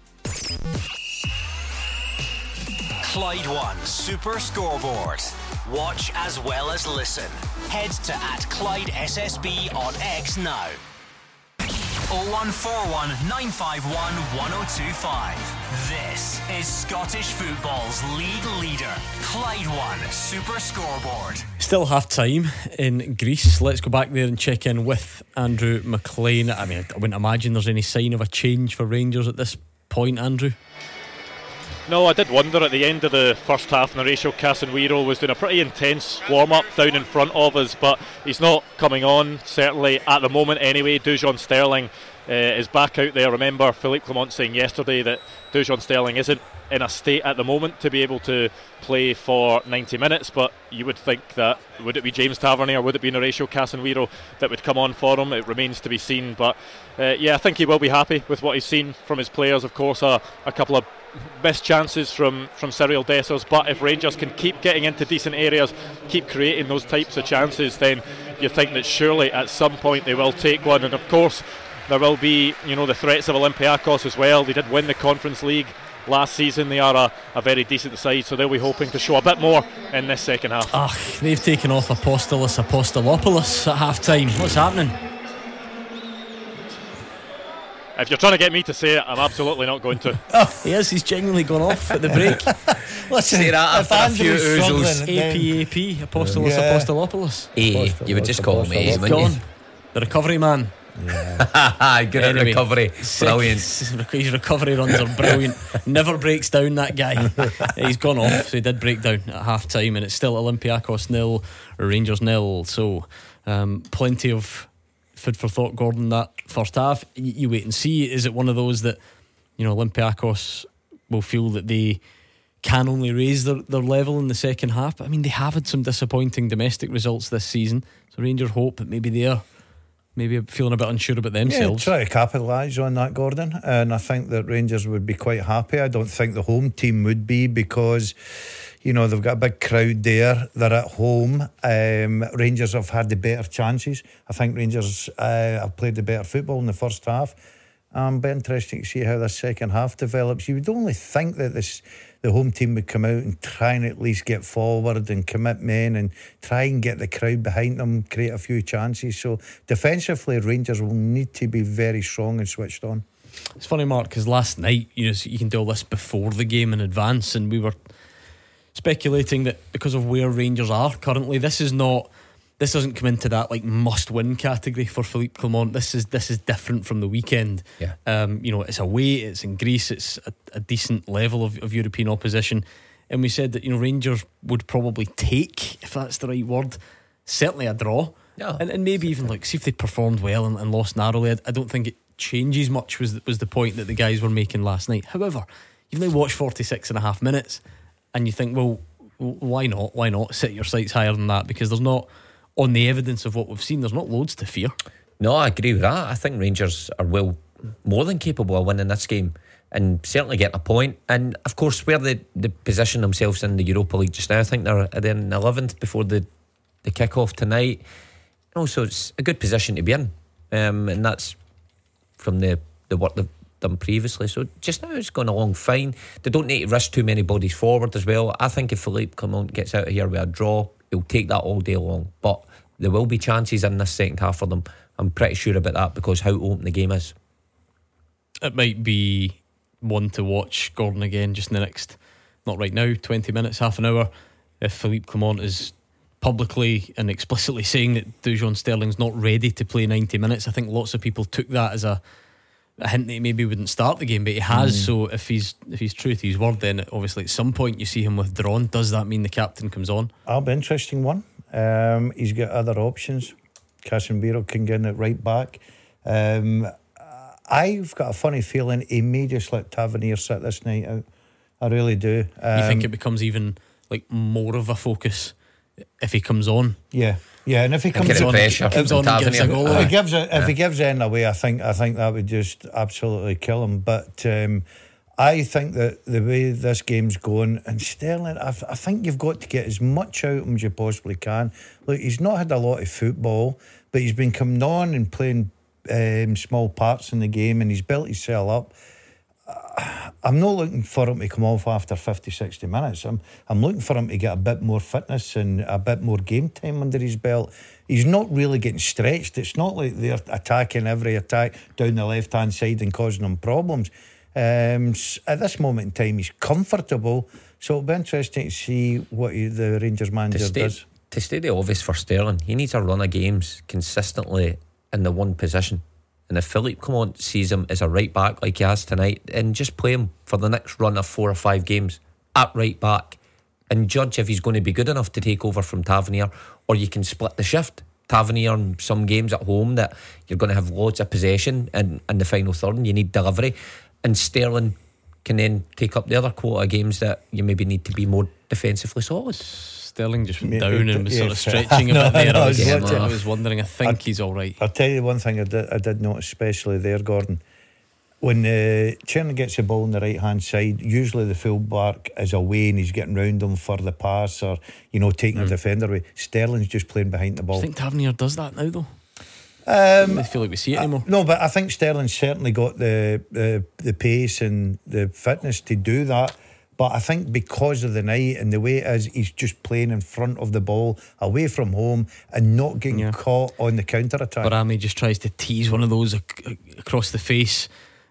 Clyde One Super Scoreboard. Watch as well as listen. Head to at Clyde S S B on X now. oh one four one, nine five one, one oh two five. This is Scottish football's league leader. Clyde One Super Scoreboard. Still half time in Greece. Let's go back there and check in with Andrew McLean. I mean, I wouldn't imagine there's any sign of a change for Rangers at this point, Andrew. No, I did wonder at the end of the first half. Horatio Casemiro was doing a pretty intense warm-up down in front of us, but he's not coming on, certainly at the moment anyway. Dujon Sterling uh, is back out there. Remember Philippe Clement saying yesterday that Dujon Sterling isn't in a state at the moment to be able to play for ninety minutes, but you would think that, would it be James Tavernier or would it be Horatio Casemiro that would come on for him? It remains to be seen, but uh, yeah, I think he will be happy with what he's seen from his players. Of course, a, a couple of missed chances from, from Cyril Dessers, but if Rangers can keep getting into decent areas, keep creating those types of chances, then you think that surely at some point they will take one. And of course there will be, you know, the threats of Olympiacos as well. They did win the Conference League last season. They are a, a very decent side, so they'll be hoping to show a bit more in this second half. Ah, they've taken off Apostolos Apostolopoulos at half time. What's happening? If you're trying to get me to say it, I'm absolutely not going to. He is, he's genuinely gone off at the break. Listen, Say that if after a few Andrew's oozles. struggling, A then- P A P, Apostolos Yeah. Apostolopoulos. Eh, you would just call him A, He's wouldn't you? gone. The recovery man. Good at Anyway, recovery. Brilliant. Six, his recovery runs are brilliant. Never breaks down, that guy. He's gone off, so he did break down at half time, and it's still Olympiacos nil, Rangers nil. So um, plenty of food for thought, Gordon, that first half. You, you wait and see. Is it one of those that, you know, Olympiacos will feel that they can only raise their, their level in the second half? I mean, they have had some disappointing domestic results this season, so Rangers hope that maybe they're maybe feeling a bit unsure about themselves. Yeah, try to capitalise on that, Gordon. And I think that Rangers would be quite happy. I don't think the home team would be, because, you know, they've got a big crowd there. They're at home. Um, Rangers have had the better chances. I think Rangers uh, have played the better football in the first half. Um, be interesting to see how the second half develops. You would only think that this the home team would come out and try and at least get forward and commit men and try and get the crowd behind them, create a few chances. So defensively, Rangers will need to be very strong and switched on. It's funny, Mark, because last night, you know, you can do all this before the game in advance, and we were speculating that because of where Rangers are currently, this is not this doesn't come into that like must-win category for Philippe Clement. This is this is different from the weekend. Yeah. Um, you know, it's away, it's in Greece, it's a, a decent level of, of European opposition, and we said that, you know, Rangers would probably take, if that's the right word, certainly a draw. Yeah. And, and maybe even like see if they performed well and, and lost narrowly. I, I don't think it changes much, was was the point that the guys were making last night. However, you've now watched forty-six and a half minutes and you think, well, why not? Why not set your sights higher than that? Because there's not, on the evidence of what we've seen, there's not loads to fear. No, I agree with that. I think Rangers are well more than capable of winning this game and certainly getting a point. And of course, where they, they position themselves in the Europa League just now, I think they're in eleventh before the, the kick-off tonight. You know, so it's a good position to be in. Um, and that's from the, the work they've done previously. So just now it's going along fine. They don't need to risk too many bodies forward as well. I think if Philippe Clement gets out of here with a draw, he'll take that all day long. But there will be chances in this second half for them. I'm pretty sure about that because how open the game is. It might be one to watch, Gordon, again just in the next, not right now, twenty minutes, half an hour, if Philippe Clement is publicly and explicitly saying that Dujon Sterling's not ready to play ninety minutes. I think lots of people took that as a, a hint that he maybe wouldn't start the game, but he has. Mm. So if he's if he's true to his word, then obviously at some point you see him withdrawn. Does that mean the captain comes on? That'll be an interesting one. Um, he's got other options. Casemiro can get it right back. Um, I've got a funny feeling he may just let Tavernier sit this night out. I really do. Um, you think it becomes even like more of a focus if he comes on? Yeah, yeah. And if he comes on, pressure, comes on and gives a goal away. If he gives it, if he gives it away, I think I think that would just absolutely kill him. But um, I think that the way this game's going, and Sterling, I, I think you've got to get as much out of him as you possibly can. Look, he's not had a lot of football, but he's been coming on and playing um, small parts in the game, and he's built himself up. Uh, I'm not looking for him to come off after fifty, sixty minutes. I'm I'm looking for him to get a bit more fitness and a bit more game time under his belt. He's not really getting stretched. It's not like they're attacking every attack down the left hand side and causing him problems. Um, at this moment in time, he's comfortable, so it'll be interesting to see what he, the Rangers manager to stay, does. To stay the obvious for Sterling, he needs a run of games consistently in the one position. And if Philippe Clement sees him as a right back like he has tonight, and just play him for the next run of four or five games at right back and judge if he's going to be good enough to take over from Tavernier, or you can split the shift. Tavernier in some games at home that you're going to have loads of possession in, in the final third and you need delivery, and Sterling can then take up the other quota of games that you maybe need to be more defensively solid. Sterling just went Yeah, down and was yeah, sort of stretching a no, bit there. no, I was, yeah, I no. was wondering, I think I, he's alright. I'll tell you one thing I did, I did notice, especially there, Gordon. When uh, Cherny gets the ball on the right hand side, usually the fullback is away and he's getting round him for the pass, or, you know, taking mm. a defender away. Sterling's just playing behind the ball. Do you think Tavernier does that now, though? Um, I feel like we see it uh, anymore. No, but I think Sterling's certainly got the, the the pace and the fitness to do that. But I think because of the night and the way it is, he's just playing in front of the ball, away from home, and not getting yeah. caught on the counter attack. Barami just tries to tease one of those ac- across the face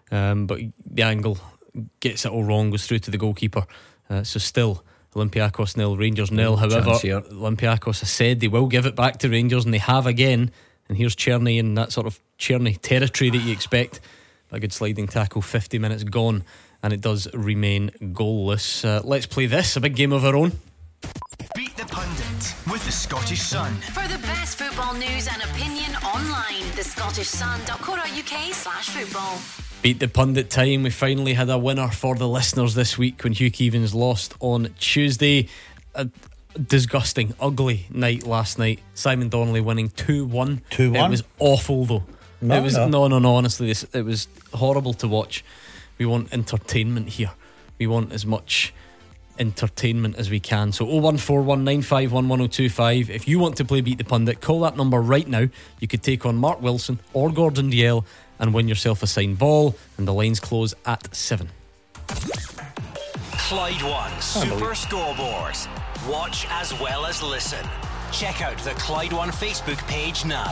um, but the angle gets it all wrong, goes through to the goalkeeper. Uh, so still Olympiacos nil, Rangers nil. However, Olympiacos has said they will give it back to Rangers, and they have again. And here's Czerny in that sort of Czerny territory that you expect. A good sliding tackle, fifty minutes gone, and it does remain goalless. Uh, let's play this, a big game of our own. Beat the Pundit with the Scottish Sun. For the best football news and opinion online, the scottish sun dot co dot uk slash football. Beat the Pundit time. We finally had a winner for the listeners this week when Hugh Keevins lost on Tuesday. A disgusting, ugly night last night. Simon Donnelly winning two one. two one? It was awful though. No, it was no, no, no, no. Honestly, this, it was horrible to watch. We want entertainment here. We want as much entertainment as we can. So oh one four one nine five one one oh two five. If you want to play Beat the Pundit, call that number right now. You could take on Mark Wilson or Gordon Dalziel and win yourself a signed ball, and the lines close at seven. Clyde One Super Scoreboard. Watch as well as listen. Check out the Clyde One Facebook page now.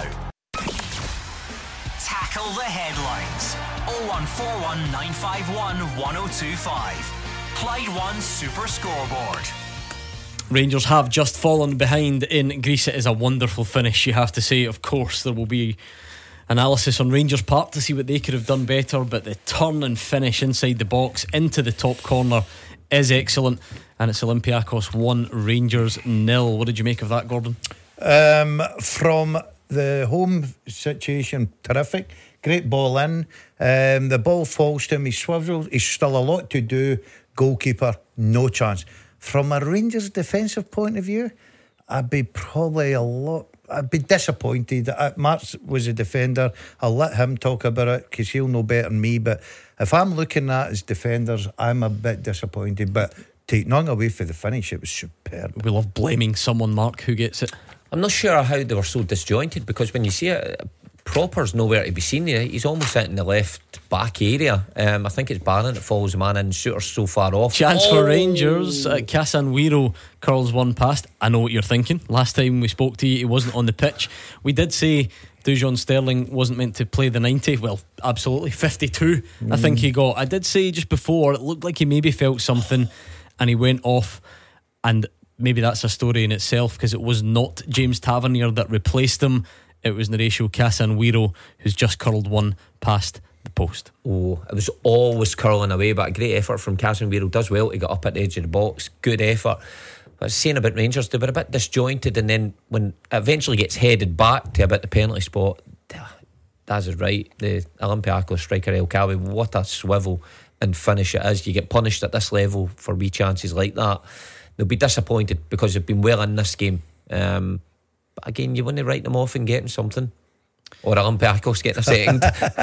Tackle the headlines. oh one four one nine five one one oh two five. Clyde One Super Scoreboard. Rangers have just fallen behind in Greece. It is a wonderful finish, you have to say. Of course, there will be analysis on Rangers' part to see what they could have done better, but the turn and finish inside the box into the top corner is excellent. And it's Olympiacos one, Rangers nil. What did you make of that, Gordon? Um, from the home situation, terrific. Great ball in. Um, the ball falls to him. He swivels. He's still a lot to do. Goalkeeper, no chance. From a Rangers defensive point of view, I'd be probably a lot. I'd be disappointed. Mark was a defender. I'll let him talk about it because he'll know better than me. But if I'm looking at his defenders, I'm a bit disappointed. But take nothing away for the finish, it was superb. We love blaming someone, Mark. Who gets it? I'm not sure how they were so disjointed, because when you see it, Proper's nowhere to be seen. He's almost sitting in the left back area. Um, I think it's Barron that follows the man in. Shooter's so far off. Chance oh. for Rangers. uh, Casanwiro curls one past. I know what you're thinking. Last time we spoke to you, he wasn't on the pitch. We did say Dujon Sterling wasn't meant to play the ninety. Well, absolutely, fifty-two mm. I think he got. I did say just before, it looked like he maybe felt something and he went off, and maybe that's a story in itself, because it was not James Tavernier that replaced him. It was Narecio Casanwiro, who's just curled one past the post. Oh, it was always curling away, but a great effort from Casanwiro. Does well to get up at the edge of the box. Good effort. But saying about Rangers, they were a bit disjointed, and then when it eventually gets headed back to about the penalty spot, Daz is right. The Olympiacos striker El Kawi, what a swivel and finish it is. You get punished at this level for wee chances like that. They'll be disappointed because they've been well in this game. Um, but again, you want to write them off and getting something, or Olympiacos getting a second.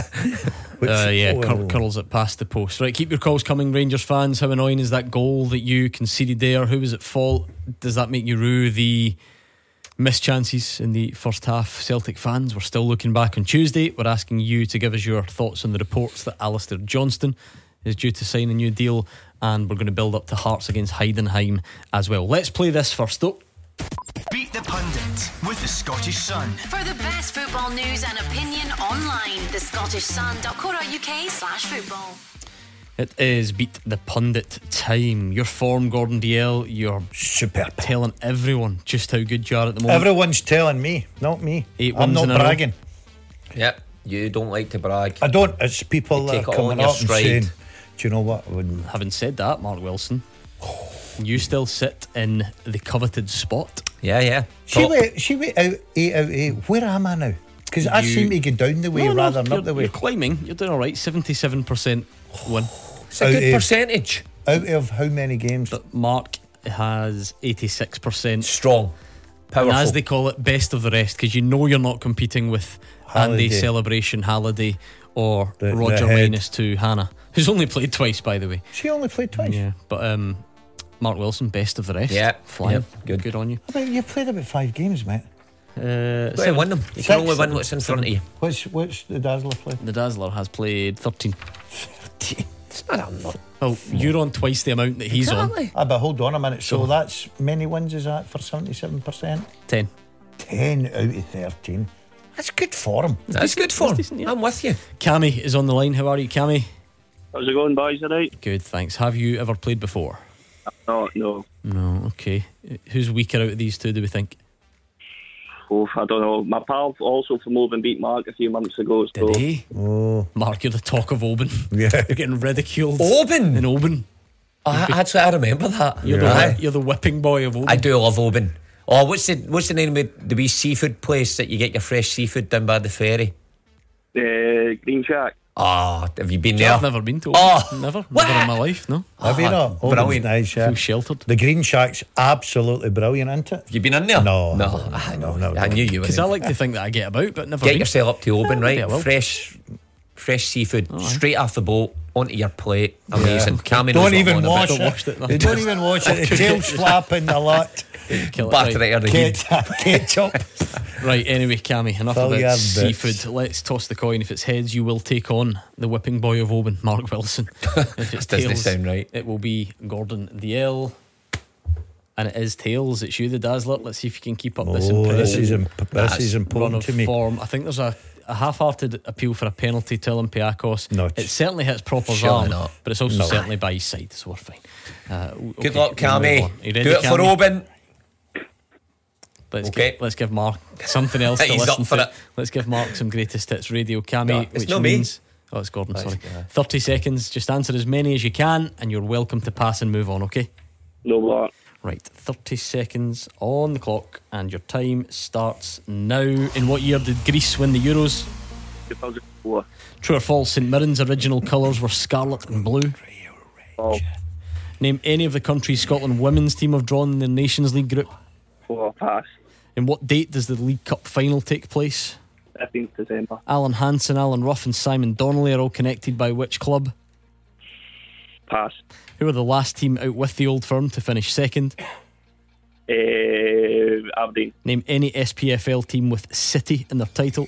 uh, yeah, cur- curls it past the post. Right, keep your calls coming, Rangers fans. How annoying is that goal that you conceded there? Who was at fault? Does that make you rue the missed chances in the first half? Celtic fans, we're still looking back on Tuesday. We're asking you to give us your thoughts on the reports that Alistair Johnston is due to sign a new deal, and we're going to build up to Hearts against Heidenheim as well. Let's play this first up. Beat the Pundit with the Scottish Sun. For the best football news and opinion online, the scottish sun dot co dot uk slash football. It is Beat the Pundit time. Your form, Gordon Dalziel, you're superb, telling everyone just how good you are at the moment. Everyone's telling me, not me. Eight I'm wins not in a bragging. row. Yep, you don't like to brag. I don't. It's people You that take are it all coming in your up and stride. saying, do you know what? I wouldn't. Having said that, Mark Wilson, you still sit in the coveted spot. Yeah, yeah. She Top. went, she went out eight out of eight. Where am I now? Because I You- seem to go down the way No, no, rather than you're, up the way. You're climbing. You're doing all right. seventy-seven percent win. It's a Out good of- percentage. Out of how many games? But Mark has eighty-six percent. Strong. Powerful. And as they call it, best of the rest, because you know you're not competing with Halliday. Andy Celebration Halliday or The- the Roger head. minus two Hannah, who's only played twice, by the way. She only played twice. Yeah, but um, Mark Wilson, best of the rest. Yeah, flying. yeah, good. good on you. I mean, you played about five games, mate. Uh, Got to win them. You Six. can only win what's in front of you. What's what's the Dazzler play? the Dazzler has played thirteen. It's not a lot. Well, you're on twice the amount that he's on. Exactly. Ah, but hold on a minute. So, So- that's many wins is that for seventy-seven percent? ten. ten out of thirteen. That's good form. That's good for That's decent, him. yeah. I'm with you. Cammy is on the line. How are you, Cammy? How's it going, boys? All right? Good, thanks. Have you ever played before? No, no. No, okay. Who's weaker out of these two, do we think? Oh, I don't know. My pal also from Oban beat Mark a few months ago. So. Did he? Oh. Mark, you're the talk of Oban. Yeah. You're getting ridiculed. Oban? In Oban. Oh, I, actually, I remember that. You're, yeah. the, you're the whipping boy of Oban. I do love Oban. Oh, what's the what's the name of the wee seafood place that you get your fresh seafood down by the ferry? Uh, Green Shack. Oh, have you been there? I've never been to Oban. Oh, never. what? Never in my life, no. Have you not? Oh, brilliant. Nice, yeah. Feel sheltered. The Green Shack's absolutely brilliant, isn't it? Have you been in there? No, no, I no, no, no. I knew you Because would. I like to think that I get about, but never Get been. yourself up to Oban, Yeah, right? I will. Fresh, fresh seafood Oh, straight off the boat onto your plate. Amazing. Cammy knows Don't what even I'm on wash about. it. washed it, no. They don't even wash it. The tail's flapping a lot. Kill it, Batter right. it out of the heat. Ketchup. Ketchup. Right, anyway, Cammy, enough Fill about your bits. seafood. Let's toss the coin. If it's heads, you will take on the whipping boy of Oban, Mark Wilson. If it's Doesn't tails, sound right. it will be Gordon Dalziel. And it is tails. It's you, the Dazzler. Let's see if you can keep up this Oh, this impressive is imp- this That's is run important of to me. form. I think there's a, a half-hearted appeal for a penalty to Olympiacos. No, It certainly hits Proper's surely arm, not. but it's also No. certainly by his side, so we're fine. Uh, w- Good okay, luck, we'll move Cammy. on. Are you ready, Do it for Cammy? Oban. Let's Okay. give, let's give Mark something else to He's listen up for to. it. Let's give Mark some greatest hits radio, Cammy, No, it's which not me. means oh, it's Gordon. That's- Sorry, yeah. thirty seconds. Just answer as many as you can, and you're welcome to pass and move on. Okay. No what? Right, thirty seconds on the clock, and your time starts now. In what year did Greece win the Euros? two thousand four. True or false? St Mirren's original colours were scarlet and blue. Oh, Name any of the countries Scotland women's team have drawn in the Nations League group. four pass. In what date does the League Cup final take place? fifteenth December. Alan Hansen, Alan Ruff and Simon Donnelly are all connected by which club? Pass. Who were the last team out with the Old Firm to finish second? Uh, Aberdeen. Name any S P F L team with City in their title.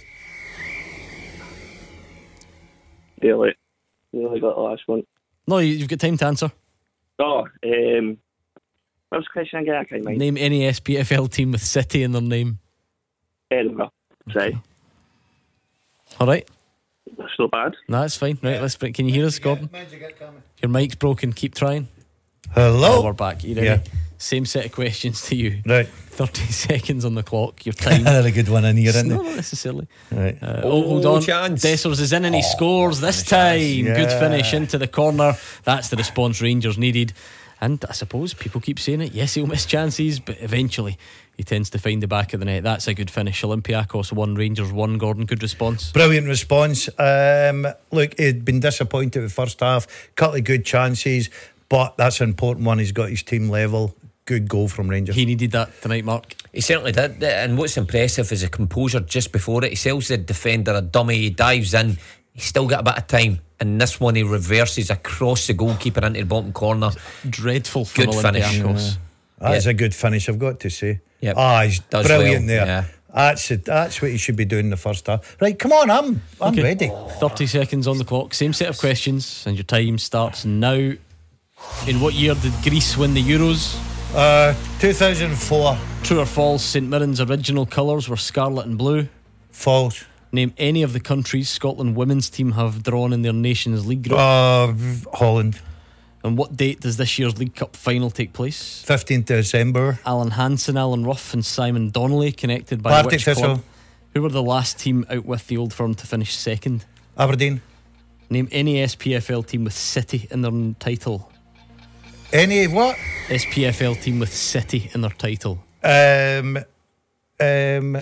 Really. Really got the last one. No, you- you've got time to answer. Oh, um, what was the question again? I can't mind. Name any S P F L team with City in their name. Edinburgh. Sorry. Alright, That's not bad. no, that's fine. Right, let's bring, can you hear us, Gordon? Your mic's broken, keep trying. Hello. Oh, we're back. You ready? Yeah. Same set of questions to you. Right. thirty seconds on the clock. Your time. Another good one in here, isn't No, it? not necessarily. Right. Uh, oh, hold on. chance. Dessers is in and he scores this time. Yeah. Good finish into the corner. That's the response Rangers needed. And I suppose people keep saying it. Yes, he'll miss chances, but eventually he tends to find the back of the net. That's a good finish. Olympiacos won, Rangers won. Gordon, good response. Brilliant response. Um, look, he'd been disappointed with the first half. Couple of good chances, but that's an important one. He's got his team level. Good goal from Rangers. He needed that tonight, Mark. He certainly did. And what's impressive is the composure just before it. He sells the defender a dummy, he dives in, he's still got a bit of time. And this one he reverses across the goalkeeper into the bottom corner. Dreadful for Good finish. Olympiacos. That's Yeah. a good finish, I've got to say. Yep. Ah, he's Does brilliant well, there. yeah. That's it. That's what he should be doing in the first half. Right, come on, I'm I'm Okay. ready. thirty seconds on the clock. Same set of questions, and your time starts now. In what year did Greece win the Euros? Uh, two thousand four. True or false? St Mirren's original colours were scarlet and blue. False. Name any of the countries Scotland women's team have drawn in their Nations League group. Uh, Holland. And what date does this year's League Cup final take place? fifteenth December. Alan Hansen, Alan Ruff and Simon Donnelly connected by Partick which Thistle. club? Who were the last team out with the Old Firm to finish second? Aberdeen. Name any S P F L team with City in their title. Any what? S P F L team with City in their title. Um, um,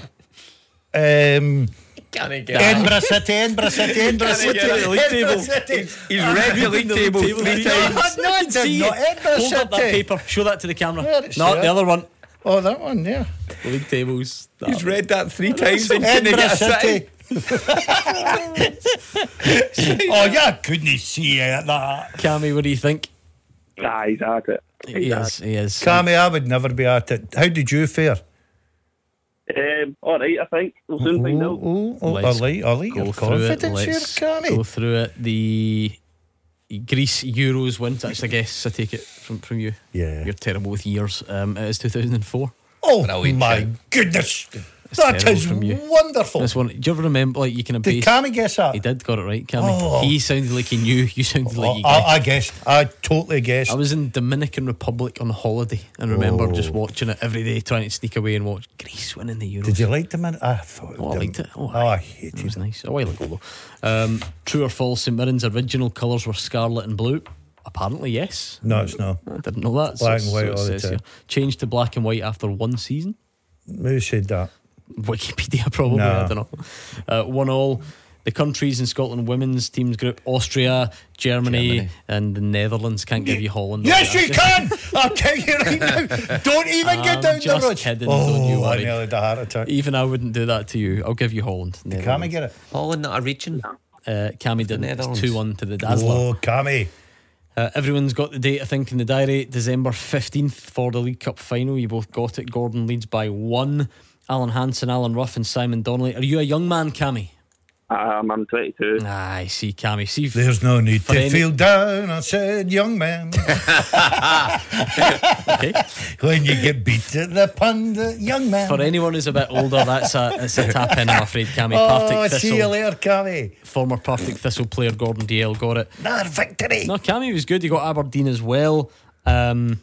um, Can he get Edinburgh City, Edinburgh City, Edinburgh City, get it? League Edinburgh table. City. He's read the league table three times. No, I did not. Edinburgh Hold up that City. paper. Show that to the camera. Where is No, it? the other one. Oh, that one, yeah. The league tables. That He's one. read that three times and couldn't Edinburgh get a city. City. Oh, yeah, couldn't see it, that. Cammy, what do you think? Ah, he's at it. He is. He is. Cammy, I would never be at it. How did you fare? Um, all right, I think we'll soon find out. Oh, oh, I Let's like, I like Go your through it. confidence here, Let's Cammy. go through it. The Greece Euros win. That's, I guess, I take it from, from you. Yeah. You're terrible with years. Um, it is two thousand four. Oh, Brilliant my shout. goodness. That terrible is from you. wonderful. This one, do you ever remember, like, you can Did base. Cammy guess that? He did, got it right, Cammy. Oh. He sounded like he knew. You sounded like Oh, you guessed. I, I guessed. I totally guessed. I was in Dominican Republic on holiday and remember Oh. just watching it every day, trying to sneak away and watch Greece winning the Euros. Did you like the man? I thought. Oh, I liked it. Oh, Oh, I hated it was it. nice. A while ago, though. Um, true or false? Saint Mirren's original colours were scarlet and blue. Apparently, yes. No, it's not. I didn't know that. Black So- and white so it all the says time. here. Changed to black and white after one season. Who said that? Wikipedia, probably. Nah. I don't know. Uh, one all. The countries in Scotland women's teams group: Austria, Germany, Germany. and the Netherlands. Can't give you Holland. Yes, or you that. can. I'll tell you right now. Don't even I'm get down the just road. kidding, Oh, don't you I worry. nearly had a heart attack. Even I wouldn't do that to you. I'll give you Holland. Cammy Netherlands. get it? Holland not a region. Uh, Cammy didn't. Netherlands. two one to the Dazzler. Oh, Cammy. Uh, everyone's got the date, I think, in the diary. December fifteenth for the League Cup final. You both got it. Gordon leads by one. Alan Hansen, Alan Ruff, and Simon Donnelly. Are you a young man, Cammy? Um, I'm twenty-two. Ah, I see, Cammy. See, f- There's no need For to any- feel down, I said, young man. okay. When you get beat at the pundit, young man. For anyone who's a bit older, that's a, it's a tap in, I'm afraid, Cammy. Oh, Partick see you Thistle, later, Cammy. former Partick Thistle player Gordon Dalziel got it. Another victory. No, Cammy was good. You got Aberdeen as well. Um,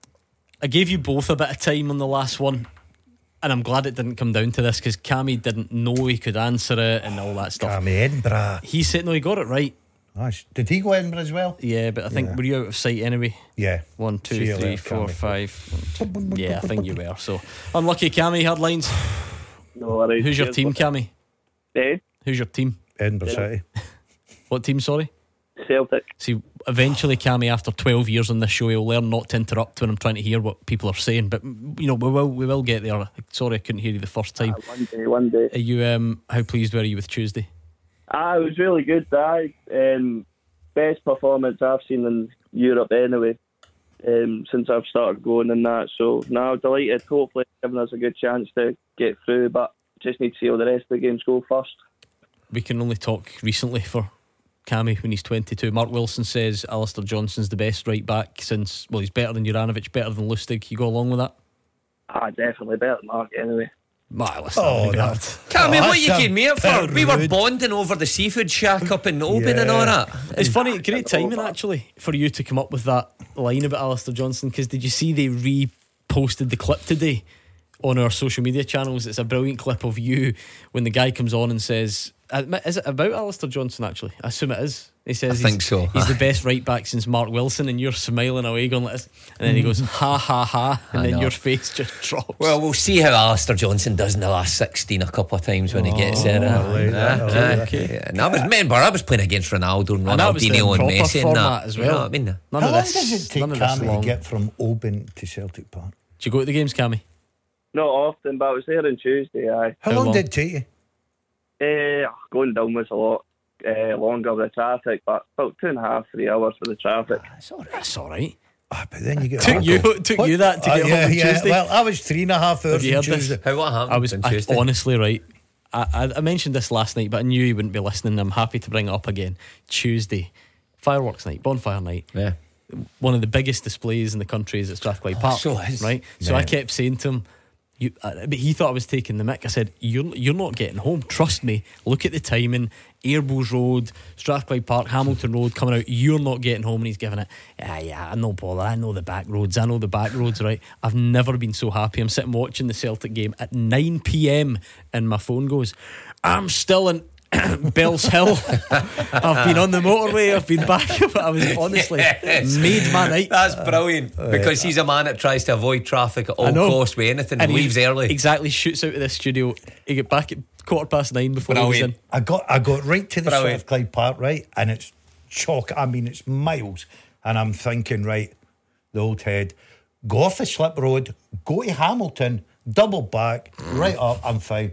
I gave you both a bit of time on the last one, and I'm glad it didn't come down to this because Cammy didn't know he could answer it and all that stuff. Cammy Edinburgh. He said no, he got it right. Nice. Did he go Edinburgh as well? Yeah, but I think Yeah. were you out of sight anyway? Yeah. One, See two, you three, later, four, Cammy. five. Yeah, I think you were. So unlucky, Cammy. Headlines. No worries. Who's your Cheers, team, bud. Cammy? Eh? Who's your team? Edinburgh Yeah. City. What team? Sorry. Celtic. See, eventually, Cammy, after twelve years on this show, he'll learn not to interrupt when I'm trying to hear what people are saying. But you know, we will, we will get there. Sorry, I couldn't hear you the first time. Ah, one day, one day. Are you? Um, how pleased were you with Tuesday? Ah, it was really good. I um, best performance I've seen in Europe anyway, um, since I've started going and that. So now delighted. Hopefully, giving us a good chance to get through, but just need to see how the rest of the games go first. We can only talk recently for Cammy when he's twenty-two. Mark Wilson says Alistair Johnson's the best right back since, well, he's better than Juranovic, better than Lustig. You go along with that? Ah, definitely better than Mark anyway. Ah, listen, Oh, maybe that- hard. Cammy, Oh, what you that's a came here for? bit We were rude. bonding over the seafood shack up in Oban and Yeah. all that. It's funny, great timing actually for you to come up with that line about Alistair Johnson, because did you see they reposted the clip today on our social media channels? It's a brilliant clip of you when the guy comes on and says, is it about Alistair Johnson actually? I assume it is. He says I he's, think so. he's the best right back since Mark Wilson, and you're smiling away going like this, and then he goes ha ha ha, and I then know. your face just drops. Well, we'll see how Alistair Johnson does in the last sixteen a couple of times when he gets there. I like that, I like that. Okay. And I was, remember, I was playing against Ronaldo and And that was the Ronaldinho and proper Messi and format that as You know well. what I mean? None How of long this, does it take none of this Cammy long. to get from Oban to Celtic Park? Do you go to the games, Cammy? Not often, but I was there on Tuesday. Aye. How, How long, long? did it take you? Uh, going down was a lot uh, longer with the traffic, but about two and a half, three hours for the traffic. That's all right. That's all right. Ah, but then you get Took you, took you that to Ah, get yeah, home on yeah. Tuesday. Well, I was three and a half hours Have you on heard this? Tuesday. How what happened I was on I, Tuesday? honestly right. I, I, I mentioned this last night, but I knew you wouldn't be listening. I'm happy to bring it up again. Tuesday, fireworks night, bonfire night. Yeah. One of the biggest displays in the country is at Strathclyde Oh, Park. so is. Right. So I Yeah. kept saying to him, "You," uh, but he thought I was taking the mick. I said, "You're you're not getting home. Trust me. Look at the timing. Airbus Road, Strathclyde Park, Hamilton Road coming out. You're not getting home." And he's giving it. Yeah, yeah. I know, Paul. I know the back roads. I know the back roads. Right. I've never been so happy. I'm sitting watching the Celtic game at nine p.m. and my phone goes, "I'm still in." Bells Hill. I've been on the motorway. I've been back. I was honestly Yes. made my night. That's brilliant because he's a man that tries to avoid traffic at I all know. costs with anything and he leaves early. Exactly. Shoots out of the studio. He get back at quarter past nine before he was Brilliant. in. I got I got right to the Brilliant. Strathclyde Park, right, and it's chalk. I mean, it's miles, and I'm thinking, right, the old head, go off the slip road, go to Hamilton, double back, right up. I'm fine.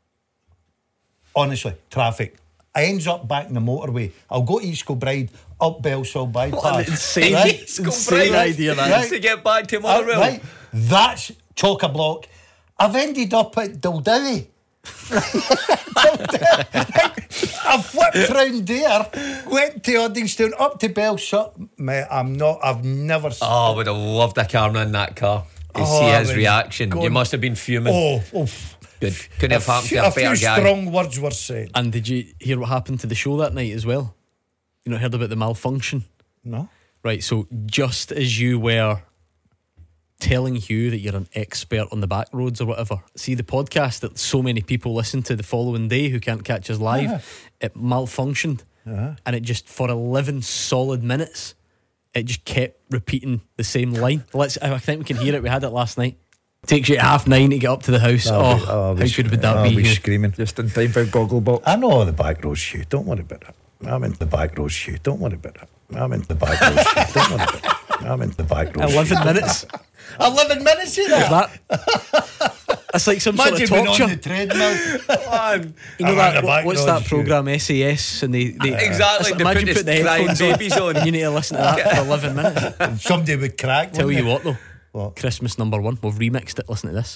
Honestly, traffic. I ends up back in the motorway. I'll go to East Kilbride, up Bellshill bypass. What an insane, right? insane idea that Right. is. To get back to Uh, Motherwell. right, that's chock a block. I've ended up at Dildowie. I've whipped round there, went to Uddingston, up to Bellshill. Mate, I'm not, I've never seen. Oh, I would have loved a camera in that car to Oh, see I his was reaction. You going- must have been fuming. Oh, oh. Good. Couldn't have happened to a, a few better guy. strong words were said. And did you hear what happened to the show that night as well? You know, heard about the malfunction? No. Right, so just as you were telling Hugh that you're an expert on the back roads or whatever, see the podcast that so many people listen to the following day who can't catch us live, Uh-huh. it malfunctioned. Uh-huh. And it just, for eleven solid minutes, it just kept repeating the same line. Let's, I think we can hear it. We had it last night. Takes you at half nine to get up to the house. I'll oh, be- I'll how be- good would that I'll be? be Hugh? screaming. Just in time for Gogglebox. I know the back rows, Hugh. Don't worry about it. I'm into the back rows, Hugh. Don't worry about it. I'm into the back rows, Hugh. Don't worry about it. I'm into the back rows. eleven minutes. eleven minutes of that. that. It's like some Imagine sort being of on talk the show. treadmill. You know I'm on that? the back What's roads, that Hugh. program S A S? And they, they Exactly, it's- they imagine put put the this crying headphones babies on. and you need to listen to that for eleven minutes. Somebody would crack. Tell wouldn't you they? what though, What? Christmas number one. We've remixed it. Listen to this.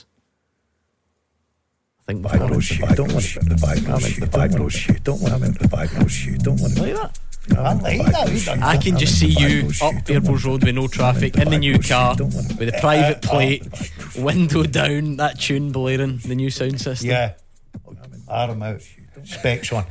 I think we've Back got it. rows, Hugh. Don't worry about the back rows, Hugh. The back rows, Hugh. Don't worry about the back rows, Hugh. Don't worry about that. I like that. We done I that. can just see you up Airport Road with no traffic in the new car with a private plate, window down, that tune blaring, the new sound system. Yeah. Arm out. Specs on.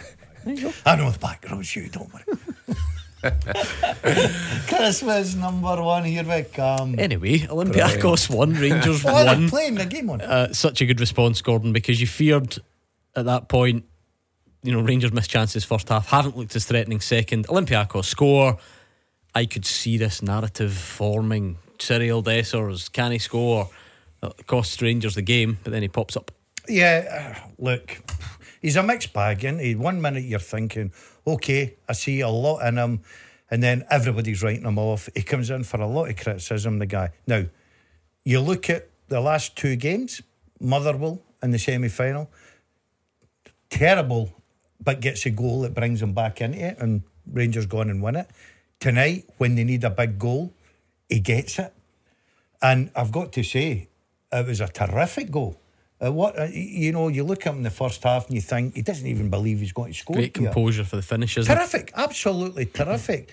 I know the back rows, Hugh. Don't worry. Christmas number one. Here we come. Anyway, Olympiacos won, Rangers Oh, they're won. playing the game on. Uh, such a good response, Gordon, because you feared at that point, you know, Rangers missed chances first half, haven't looked as threatening second. Olympiacos score. I could see this narrative forming. Cyril Dessers, can he score? It costs Rangers the game, but then he pops up. Yeah, uh, look, he's a mixed bag, isn't he? One minute you're thinking, okay, I see a lot in him, and then everybody's writing him off. He comes in for a lot of criticism, the guy. Now, you look at the last two games, Motherwell in the semi-final, terrible, but gets a goal that brings him back into it, and Rangers go on and win it. Tonight, when they need a big goal, he gets it. And I've got to say, it was a terrific goal. Uh, what uh, you know, you look at him in the first half and you think he doesn't even believe he's going to score. Great here. composure for the finish, isn't Terrific, absolutely terrific.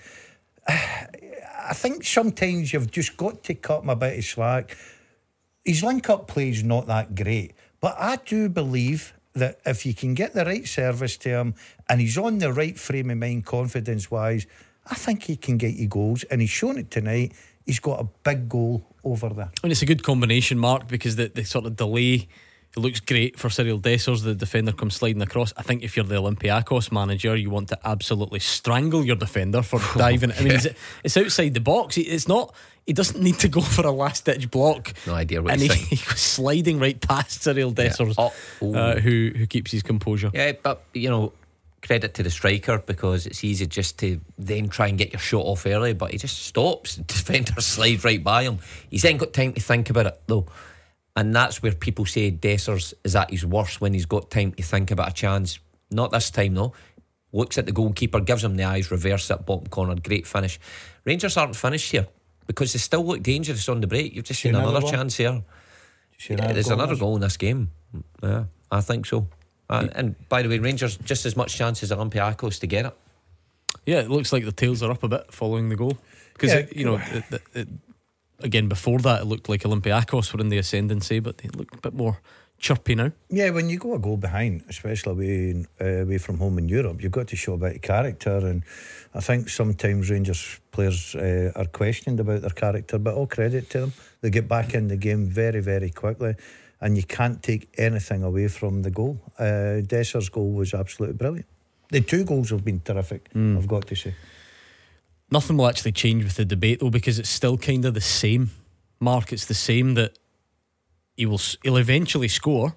I think sometimes you've just got to cut him a bit of slack. His link-up play is not that great, but I do believe that if you can get the right service to him and he's on the right frame of mind confidence-wise, I think he can get you goals, and he's shown it tonight. He's got a big goal over there. And it's a good combination, Mark, because the, the sort of delay, it looks great for Cyril Dessers. The defender comes sliding across. I think if you're the Olympiacos manager, you want to absolutely strangle your defender for diving. I mean, Yeah. it's, it's outside the box. It's not. He doesn't need to go for a last ditch block. No idea what and he's he, thinking. he was sliding right past Cyril Dessers, Yeah. Oh, uh, who who keeps his composure. Yeah, but you know, credit to the striker, because it's easy just to then try and get your shot off early, but he just stops. The defender slides right by him. He's then got time to think about it though, and that's where people say Dessers is at his worst, when he's got time to think about a chance. Not this time though. Looks at the goalkeeper, gives him the eyes, reverse it, bottom corner, great finish. Rangers aren't finished here because they still look dangerous on the break. You've just seen another another one? chance here. See Yeah, another there's goal, another Liz? goal in this game. Yeah, I think so. And, and by the way, Rangers just as much chance as Olympiacos to get it. Yeah, it looks like the tails are up a bit following the goal, because Yeah. you know, it, it, it, again before that it looked like Olympiacos were in the ascendancy, but they look a bit more chirpy now. Yeah, when you go a goal behind, especially away, in, uh, away from home in Europe, you've got to show a bit of character, and I think sometimes Rangers players uh, are questioned about their character, but all credit to them. They get back in the game very, very quickly, and you can't take anything away from the goal. Uh, Dessers' goal was absolutely brilliant. The two goals have been terrific, Mm. I've got to say. Nothing will actually change with the debate though, because it's still kind of the same. Mark, it's the same that he will he'll eventually score,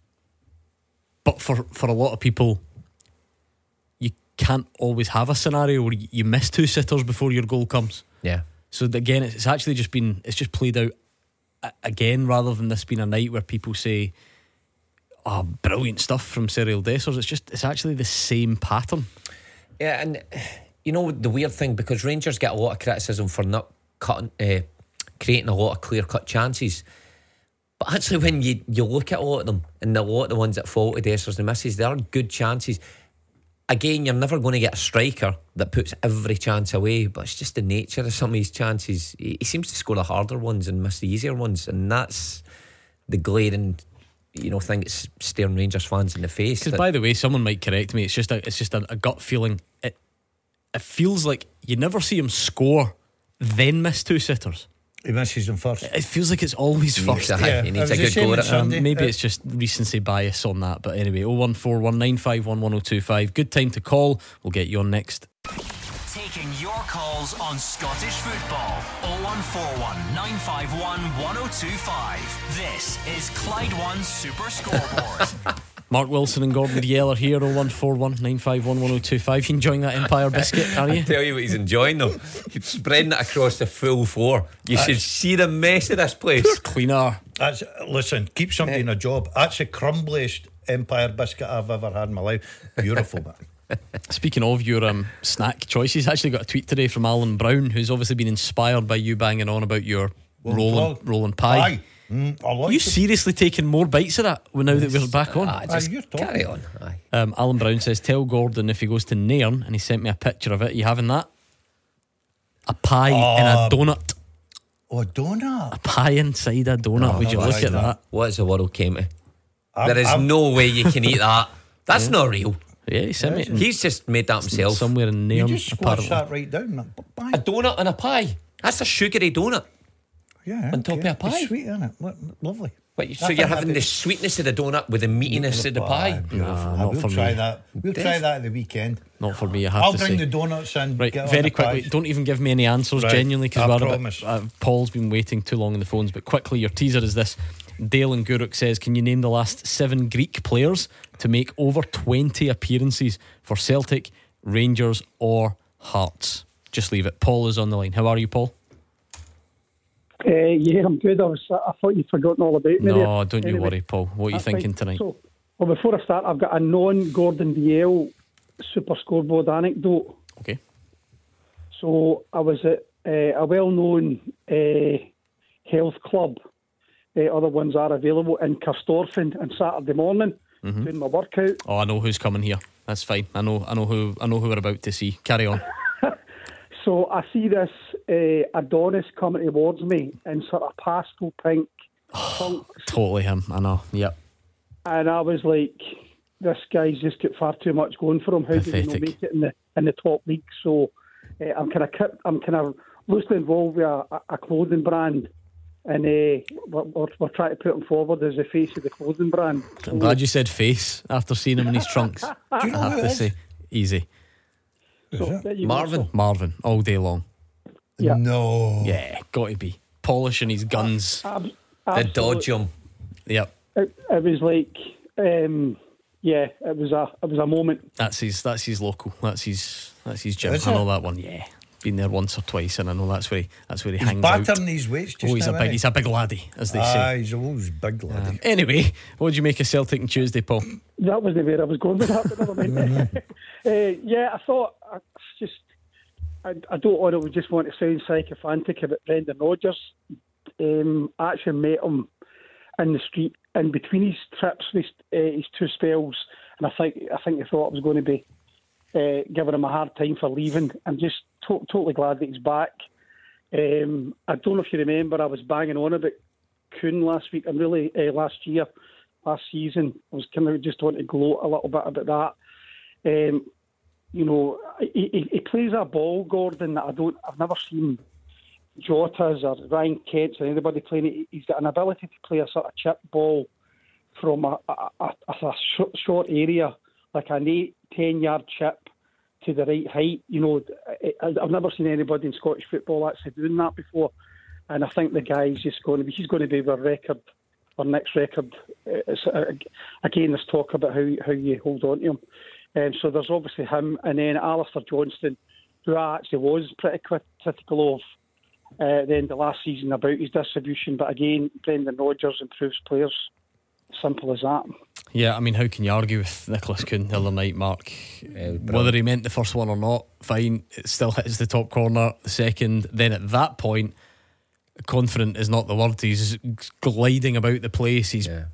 but for for a lot of people, you can't always have a scenario where you, you miss two sitters before your goal comes. Yeah. So again, it's actually just been it's just played out a- again, rather than this being a night where people say, "Oh, brilliant stuff from Cyril Dessers." It's just it's actually the same pattern. Yeah, and you know the weird thing, because Rangers get a lot of criticism for not cutting, uh, creating a lot of clear-cut chances. But actually, when you, you look at a lot of them, and a lot of the ones that fall to Dessers and misses, they are good chances. Again, you're never going to get a striker that puts every chance away, but it's just the nature of some of his chances. He, he seems to score the harder ones and miss the easier ones, and that's the glaring, you know, think it's staring Rangers fans in the face. Because by the way, someone might correct me. It's just a, it's just a, a gut feeling. It it feels like you never see him score, then miss two sitters. He misses them first. It feels like it's always He first. needs a, yeah, he needs a good go at it. Um, maybe it's just recency bias on that. But anyway, oh one four one nine five one one oh two five. Good time to call. We'll get you on next. Taking your calls on Scottish football. oh one four one nine five one one oh two five. This is Clyde One Super Scoreboard. Mark Wilson and Gordon Dalziel are here. oh one four one nine five one one oh two five. You enjoying that Empire biscuit, are you? I tell you what he's enjoying though. He's spreading it across the full floor. You That's, should see the mess of this place. Cleaner. That's, listen, keep somebody in a job. That's the crumbliest Empire biscuit I've ever had in my life. Beautiful, man. Speaking of your um, snack choices, I actually got a tweet today from Alan Brown, who's obviously been inspired by you banging on about your well, rolling, rolling pie. Aye. Mm, I like Are you it. seriously taking more bites of that now that we're back on? Ah, just Aye, carry on. Aye. Um, Alan Brown says, tell Gordon if he goes to Nairn, and he sent me a picture of it. Are you having that? A pie uh, in a donut. Oh, a donut? A pie inside a donut. Oh, Would you look at that? that? What's the world came to? I'm, there is I'm, no way you can eat that. That's yeah. not real. Yeah, he sent me. He's just made that himself. Somewhere in Nairn. You just squash that right down, man. A donut and a pie. That's a sugary donut. Yeah, on top okay. of a pie. It's sweet, isn't it? Lovely. Wait, so you're having the sweetness of the donut with the meatiness of the pie? Nah, not we'll for try me. that. We'll Def- try that at the weekend. Not for me, I have I'll to bring say. the donuts in. Right, get very on the quickly. pies. Don't even give me any answers, right. genuinely, because I we're promise. Uh, Paul's been waiting too long on the phones. But quickly, your teaser is this. Dale and Guruk says, can you name the last seven Greek players to make over twenty appearances for Celtic, Rangers or Hearts? Just leave it. Paul is on the line. How are you, Paul? Uh, yeah, I'm good. I was. I thought you'd forgotten all about me. No, there. don't anyway, you worry, Paul. What are you thinking fine. tonight? So, well, before I start, I've got a non-Gordon Dalziel Super Scoreboard anecdote. Okay. So I was at uh, a well-known uh, health club. Uh, other ones are available in Carstorphing on Saturday morning, mm-hmm. doing my workout. Oh, I know who's coming here. That's fine. I know. I know who. I know who we're about to see. Carry on. So I see this uh, Adonis coming towards me in sort of pastel pink trunks. Totally him. I know. Yep. And I was like, this guy's just got far too much going for him. How Pathetic. did he not make it in the in the top league? So uh, I'm kind of I'm kind of loosely involved with a, a clothing brand, and uh, we're, we're, we're trying to put him forward as the face of the clothing brand. So, I'm glad you said face after seeing him in his trunks. Do you know I have who to it is? say, easy. so there you go. Marvin. So, Marvin, all day long. Yeah. No. Yeah, got to be polishing his guns. ab- The absolute- dodge him. Yep, It, it was like, um, yeah, it was a it was a moment. that's his. That's his local. That's his. That's his gym. Is I know it? that one. Yeah, been there once or twice, and I know that's where he. That's where he He's hangs out. battering these weights just Oh, he's now, a big. isn't he? He's a big laddie, as they Aye, say. he's always big laddie. Um, anyway, what did you make of Celtic on Tuesday, Paul? That wasn't where I was going with that, but never mind. uh, yeah, I thought I just I, I don't want to just want to sound sycophantic about Brendan Rodgers. Um, I actually met him in the street in between his trips, his, uh, his two spells, and I think I think he thought I was going to be uh, giving him a hard time for leaving. I'm just to- totally glad that he's back. Um, I don't know if you remember, I was banging on about Kuhn last week. I'm really uh, last year, last season. I was kind of just wanting to gloat a little bit about that. Um, you know, he, he, he plays a ball, Gordon, that I don't. I've never seen Jota's or Ryan Kent's or anybody playing it. He's got an ability to play a sort of chip ball from a, a, a, a short, short area, like an eight, ten yard chip to the right height. You know, I've never seen anybody in Scottish football actually doing that before, and I think the guy's just going to be. He's going to be our record, our next record. It's, uh, again, there's talk about how how you hold on to him. Um, so there's obviously him, and then Alistair Johnston, who I actually was pretty critical of uh, at the end of last season about his distribution. But again, Brendan Rodgers improves players. Simple as that. Yeah, I mean, how can you argue with Nicholas Kuhn the other night, Mark? Uh, Whether he meant the first one or not, fine. It still hits the top corner. The second, then at that point, confident is not the word. He's gliding about the place. He's yeah.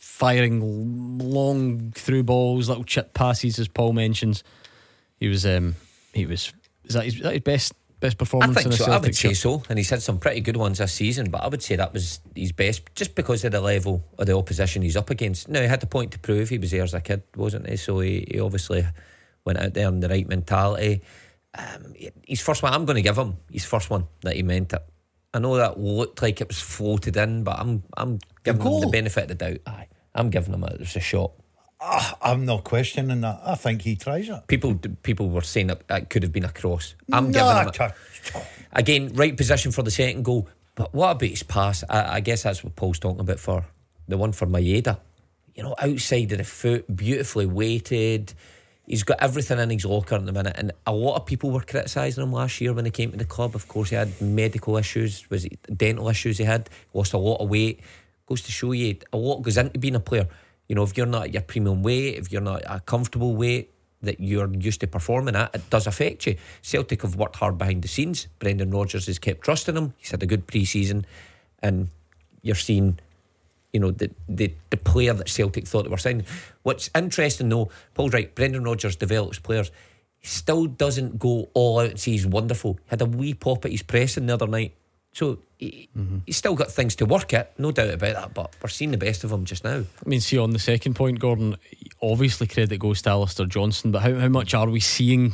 firing long through balls, little chip passes, as Paul mentions. He was, um, he was. Is that his, is that his best best performance I think in a so. Celtic I would say shirt? so, and he's had some pretty good ones this season. But I would say that was his best, just because of the level of the opposition he's up against. Now he had the point to prove. He was there as a kid, wasn't he? So he, he obviously went out there in the right mentality. Um, his first one, I'm going to give him his first one that he meant it. I know that looked like it was floated in, but I'm I'm giving him the benefit of the doubt. Aye, I'm giving him it. It was a shot. Ah, I'm not questioning that. I think he tries it. People people were saying that it could have been a cross. I'm No, giving him t- it. Again, right position for the second goal. But what about his pass? I, I guess that's what Paul's talking about for the one for Maeda. You know, outside of the foot, beautifully weighted. He's got everything in his locker in the minute. And a lot of people were criticising him last year when he came to the club. Of course, he had medical issues. Was it dental issues he had? Lost a lot of weight. Goes to show you, a lot goes into being a player. You know, if you're not at your premium weight, if you're not at a comfortable weight that you're used to performing at, it does affect you. Celtic have worked hard behind the scenes. Brendan Rodgers has kept trusting him. He's had a good pre-season, and you're seeing, you know, the, the, the player that Celtic thought they were signing. What's interesting though, Paul's right, Brendan Rodgers develops players. He still doesn't go all out and say he's wonderful. He had a wee pop at his pressing the other night. So he, mm-hmm. he's still got things to work at, no doubt about that, but we're seeing the best of him just now. I mean, see, on the second point, Gordon, obviously credit goes to Alistair Johnston, but how, how much are we seeing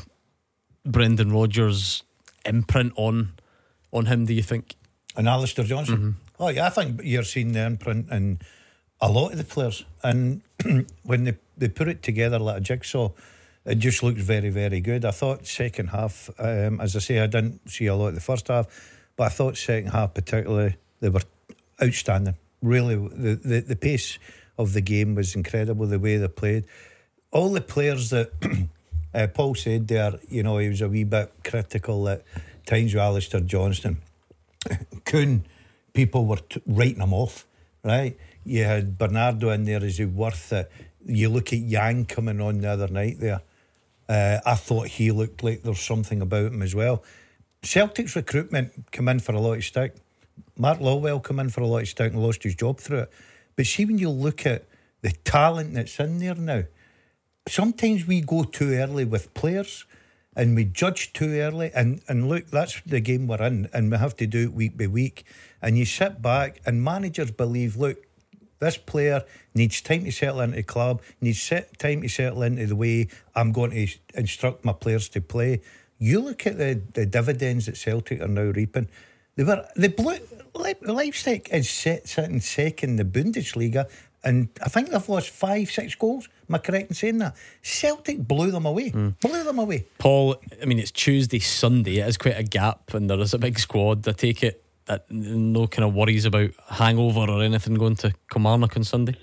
Brendan Rodgers' imprint on on him, do you think? And Alistair Johnston? Mm-hmm. Oh yeah, I think you're seeing the imprint in a lot of the players, and when they, they put it together like a jigsaw, it just looks very, very good. I thought second half, um, as I say, I didn't see a lot of the first half, but I thought second half particularly, they were outstanding. Really, the, the, the pace of the game was incredible, the way they played. All the players that uh, Paul said there, you know, he was a wee bit critical at times with Alistair Johnston. Kuhn, people were t- writing him off, right? You had Bernardo in there, is he worth it? You look at Yang coming on the other night there. Uh, I thought he looked like there's something about him as well. Celtic's recruitment came in for a lot of stick. Mark Lawwell came in for a lot of stick and lost his job through it. But see, when you look at the talent that's in there now, sometimes we go too early with players and we judge too early. And, and look, that's the game we're in, and we have to do it week by week. And you sit back and managers believe, look, this player needs time to settle into the club, needs set time to settle into the way I'm going to instruct my players to play. You look at the, the dividends that Celtic are now reaping. They were the blue Leipzig is set, sitting second in the Bundesliga, and I think they've lost five, six goals. Am I correct in saying that? Celtic blew them away. Mm. Blew them away. Paul, I mean, it's Tuesday, Sunday. It is quite a gap, and there is a big squad. I take it that no kind of worries about hangover or anything going to Kilmarnock on Sunday?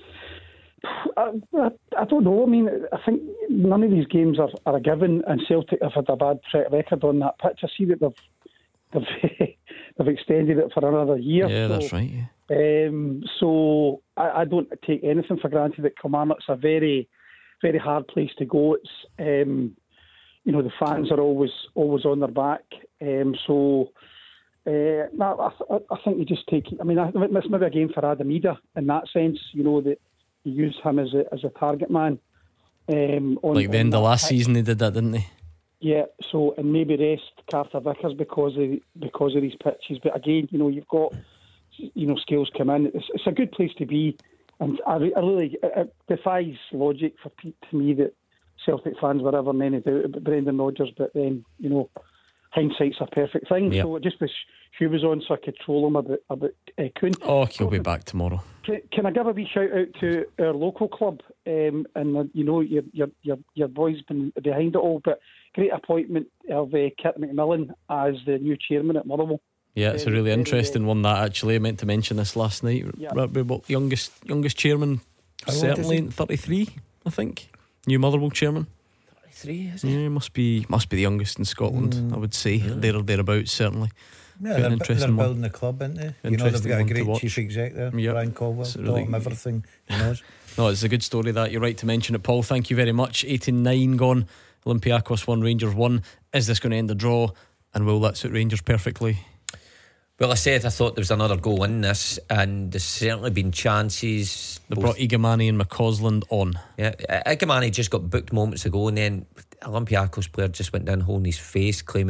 I, I, I don't know. I mean, I think none of these games are, are a given, and Celtic have had a bad track record on that pitch. I see that they've they've, they've extended it for another year. Yeah, so, that's right. Yeah. Um, so I, I don't take anything for granted that Kilmarnock's a very, very hard place to go. It's um, you know, the fans are always always on their back. Um, so. Uh, no, I, I think you just take. I mean, it's maybe a game for Adam Ida in that sense. You know that you use him as a as a target man. Um, on, like the end of last pitch. season, they did that, didn't they? Yeah. So and maybe rest Carter Vickers because of because of these pitches. But again, you know, you've got you know skills come in. It's, it's a good place to be, and I, I really it defies logic for to me that Celtic fans were ever in any doubt about Brendan Rodgers. But then you know. Hindsight's a perfect thing. Yep. So I just wish Hugh was on so I could troll him about about uh, Kuhn. Oh, he'll be back tomorrow. Can, can I give a wee shout out to our local club? Um, and uh, you know your your your your boy's been behind it all, but great appointment of uh, Kit McMillan as the new chairman at Motherwell. Yeah, it's a really interesting one. That actually, I meant to mention this last night. Yeah. What youngest youngest chairman? How certainly thirty-three, I think. New Motherwell chairman. Three, is it? Yeah, must be must be the youngest in Scotland. Mm. I would say yeah. there or thereabouts, certainly. Yeah, they're, they're building the club, aren't they? You know, they've got a great chief exec there, yep. Brian Caldwell, taught really, him everything he knows. No, it's a good story that. You're right to mention it, Paul. Thank you very much. eighty-nine gone, Olympiacos won, Rangers won. Is this going to end the draw? And will that suit Rangers perfectly? Well, I said I thought there was another goal in this, and there's certainly been chances. They brought Igamani and McCausland on. Yeah, Igamani just got booked moments ago, and then Olympiacos player just went down holding his face, claiming that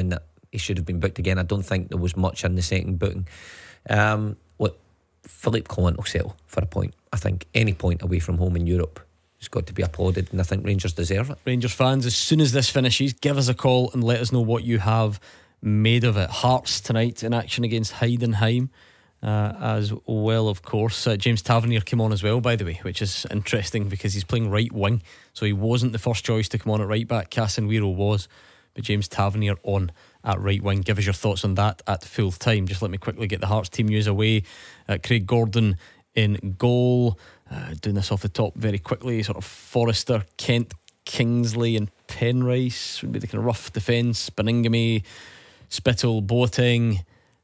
he should have been booked again. I don't think there was much in the second booking. Um, look, Philippe Clement will settle for a point. I think any point away from home in Europe has got to be applauded, and I think Rangers deserve it. Rangers fans, as soon as this finishes, give us a call and let us know what you have made of it. Hearts tonight in action against Heidenheim. Uh, as well, of course. uh, James Tavernier came on as well, by the way, which is interesting because he's playing right wing, so he wasn't the first choice to come on at right back. Casemiro was, but James Tavernier on at right wing. Give us your thoughts on that at full time. Just let me quickly get the Hearts team news away. uh, Craig Gordon in goal. Uh, doing this off the top very quickly, sort of Forrester, Kent, Kingsley and Penrice would be the kind of rough defence. Beningame, Spittle, Boateng,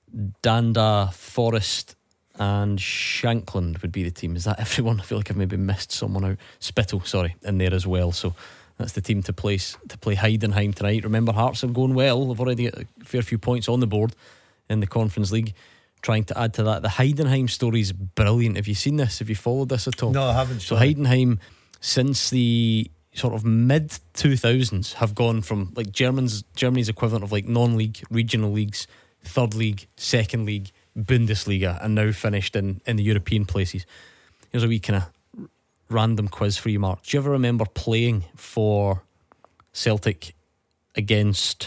Danda, Forrest and Shankland would be the team. Is that everyone? I feel like I've maybe missed someone out. Spittle, sorry, in there as well. So that's the team to place to play Heidenheim tonight. Remember, Hearts are going well. They've already got a fair few points on the board in the Conference League. Trying to add to that, the Heidenheim story is brilliant. Have you seen this? Have you followed this at all? No, I haven't. So Heidenheim, since the sort of mid two thousands, have gone from like Germans, Germany's equivalent of like non-league regional leagues, third league, second league, Bundesliga, and now finished in, in the European places. Here's a wee kind of random quiz for you, Mark. Do you ever remember playing for Celtic against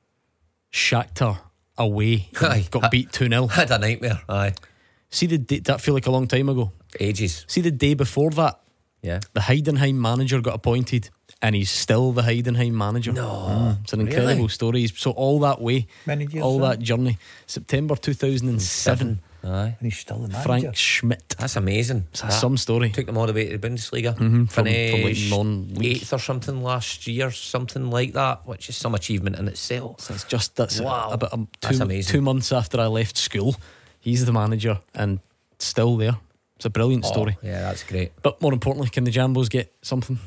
Shakhtar away? Aye. Got beat two nil. Had a nightmare. Aye. See the day, that feel like a long time ago? Ages. See the day before that? Yeah. The Heidenheim manager got appointed, and he's still the Heidenheim manager. No, mm, it's an incredible really? story. So all that way, Many years all then? that journey, September two thousand seven. Aye. And he's still the manager. Frank Schmidt. That's amazing. It's That some story. Took them all the way to the Bundesliga. Mm-hmm. From, from like Finished non-league. eighth or something last year, something like that, which is some achievement in itself. So it's just that's Wow. about um, That's two, amazing. two months after I left school. He's the manager and still there. It's a brilliant Oh, story. yeah, that's great. But more importantly, can the Jambos get something?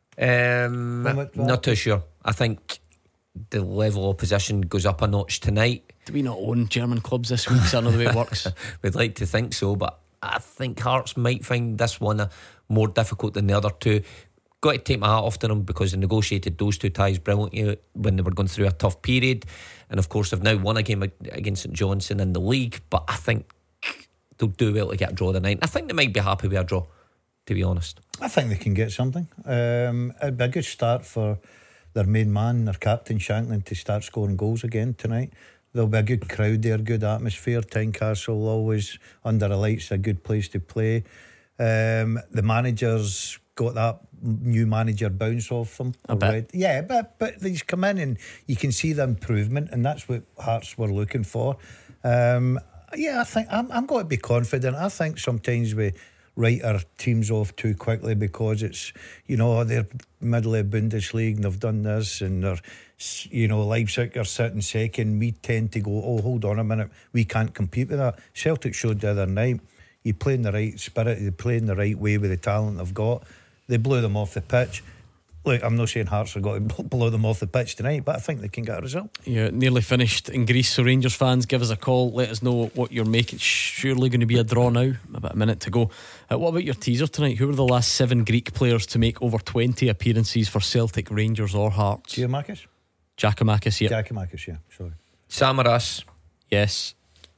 Um, not too sure. I think the level of opposition goes up a notch tonight. Do we not own German clubs this week? Is that not the way it works? We'd like to think so, but I think Hearts might find this one a more difficult than the other two. Got to take my hat off to them because they negotiated those two ties brilliantly when they were going through a tough period, and of course they've now won a game against St Johnstone in the league. But I think they'll do well to get a draw tonight. I think they might be happy with a draw, to be honest. I think they can get something. Um, it'd be a good start for their main man, their captain Shankland, to start scoring goals again tonight. There'll be a good crowd there, good atmosphere. Tynecastle always under the lights, a good place to play. Um, the manager's got that new manager bounce off them. A bit. Yeah, but but he's come in and you can see the improvement, and that's what Hearts were looking for. Um, yeah, I think I'm, I'm going to be confident. I think sometimes we write our teams off too quickly because it's, you know, they're middle of Bundesliga and they've done this, and they're, you know, Leipzig are sitting second. We tend to go, oh, hold on a minute, we can't compete with that. Celtic showed the other night, you play in the right spirit, you play in the right way with the talent they've got. They blew them off the pitch. Look, I'm not saying Hearts are going to blow them off the pitch tonight, but I think they can get a result. Yeah, nearly finished in Greece. So Rangers fans, give us a call. Let us know what you're making. Surely going to be a draw now. About a minute to go. Uh, what about your teaser tonight? Who were the last seven Greek players to make over twenty appearances for Celtic, Rangers or Hearts? Giamakis? Giacomakis, yeah. Giacomakis, yeah. Sorry. Samaras. Yes.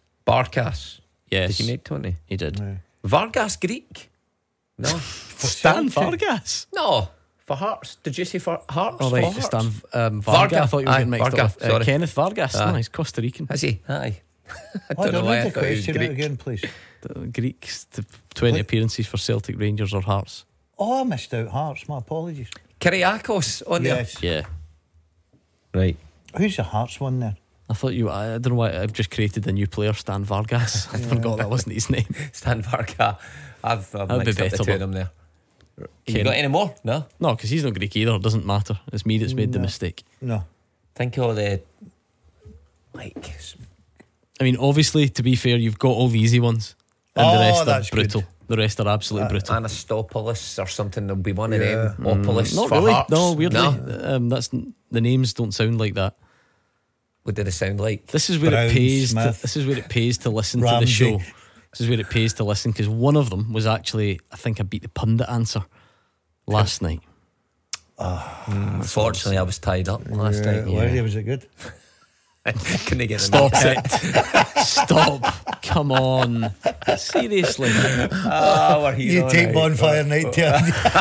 Barkas. Yes. Did he make twenty? He did. Yeah. Vargas Greek? No. Stan Vargas? No. For Hearts. Did you say for Hearts? Oh, right. For Stan Hearts? um, Varga. Varga. I thought you were Aye, getting mixed Varga, up with uh, sorry. Kenneth Vargas. Aye. No, he's Costa Rican. Is he? Aye. I Oh, don't know don't why read I the thought he was question out Greek. again, please. The Greeks to twenty What? appearances for Celtic, Rangers or Hearts. Oh, I missed out Hearts. My apologies. Kyriakos on Yes. Yeah. there. Right. Who's the Hearts one there? I thought you. I don't know why I've just created a new player, Stan Vargas. I forgot that wasn't his name. Stan Varga. I've, I've That'd be mixed up the better, two of but- them there. Ken- You got any more? No. No, because he's not Greek either. It doesn't matter. It's me that's made the mistake. No. Think of all the like. I mean, obviously, to be fair, you've got all the easy ones, and Oh, the rest are that's brutal. good. The rest are absolutely Uh, brutal. Anastopoulos or something. There'll be one Yeah. of them. Opolis Not for really. Hearts. No, weirdly, No. um, that's the names don't sound like that. What did it sound like? This is where Brown, it pays. To, Smith, this is where it pays to listen Ramsey. to the show. This is where it pays to listen because one of them was actually, I think, I beat the pundit answer last night. Unfortunately, I was tied up last Yeah, night. Larry, was it good? Can they get Stop it. Stop. Come on. Seriously. Oh, we're here. You take right. bonfire night to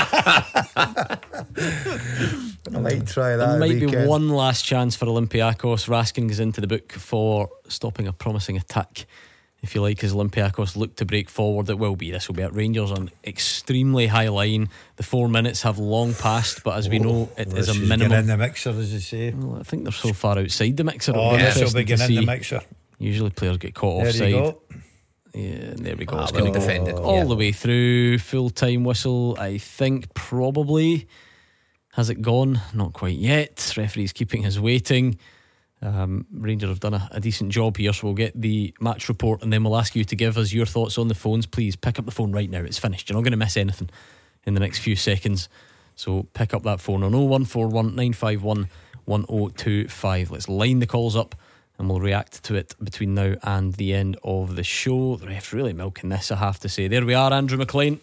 I might try that. There might weekend. be one last chance for Olympiacos. Raskin goes into the book for stopping a promising attack, if you like, as Olympiacos look to break forward. It will be. This will be at Rangers on extremely high line. The four minutes have long passed, but as we know, it is a minimum. Get in the mixer, as you say. Well, I think they're so far outside the mixer. Oh, It'll be this will interesting be getting to in the see. mixer. Usually players get caught There offside. you go. Yeah, there we go. Ah, It's well going to go defended, all yeah. the way through. Full time whistle, I think, probably. Has it gone? Not quite yet. Referee's keeping us waiting. Um, Rangers have done a, a decent job here, so we'll get the match report and then we'll ask you to give us your thoughts on the phones. Please pick up the phone right now. It's finished. You're not going to miss anything in the next few seconds. So pick up that phone on oh one four one nine five one one oh two five. Let's line the calls up and we'll react to it between now and the end of the show. The ref's really milking this, I have to say. There we are, Andrew McLean.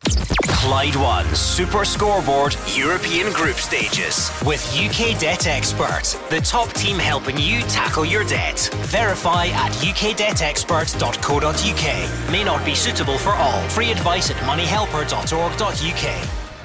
Clyde One Super Scoreboard European Group Stages with U K Debt Expert, the top team helping you tackle your debt. Verify at u k debt expert dot co dot u k. May not be suitable for all. Free advice at money helper dot org dot u k.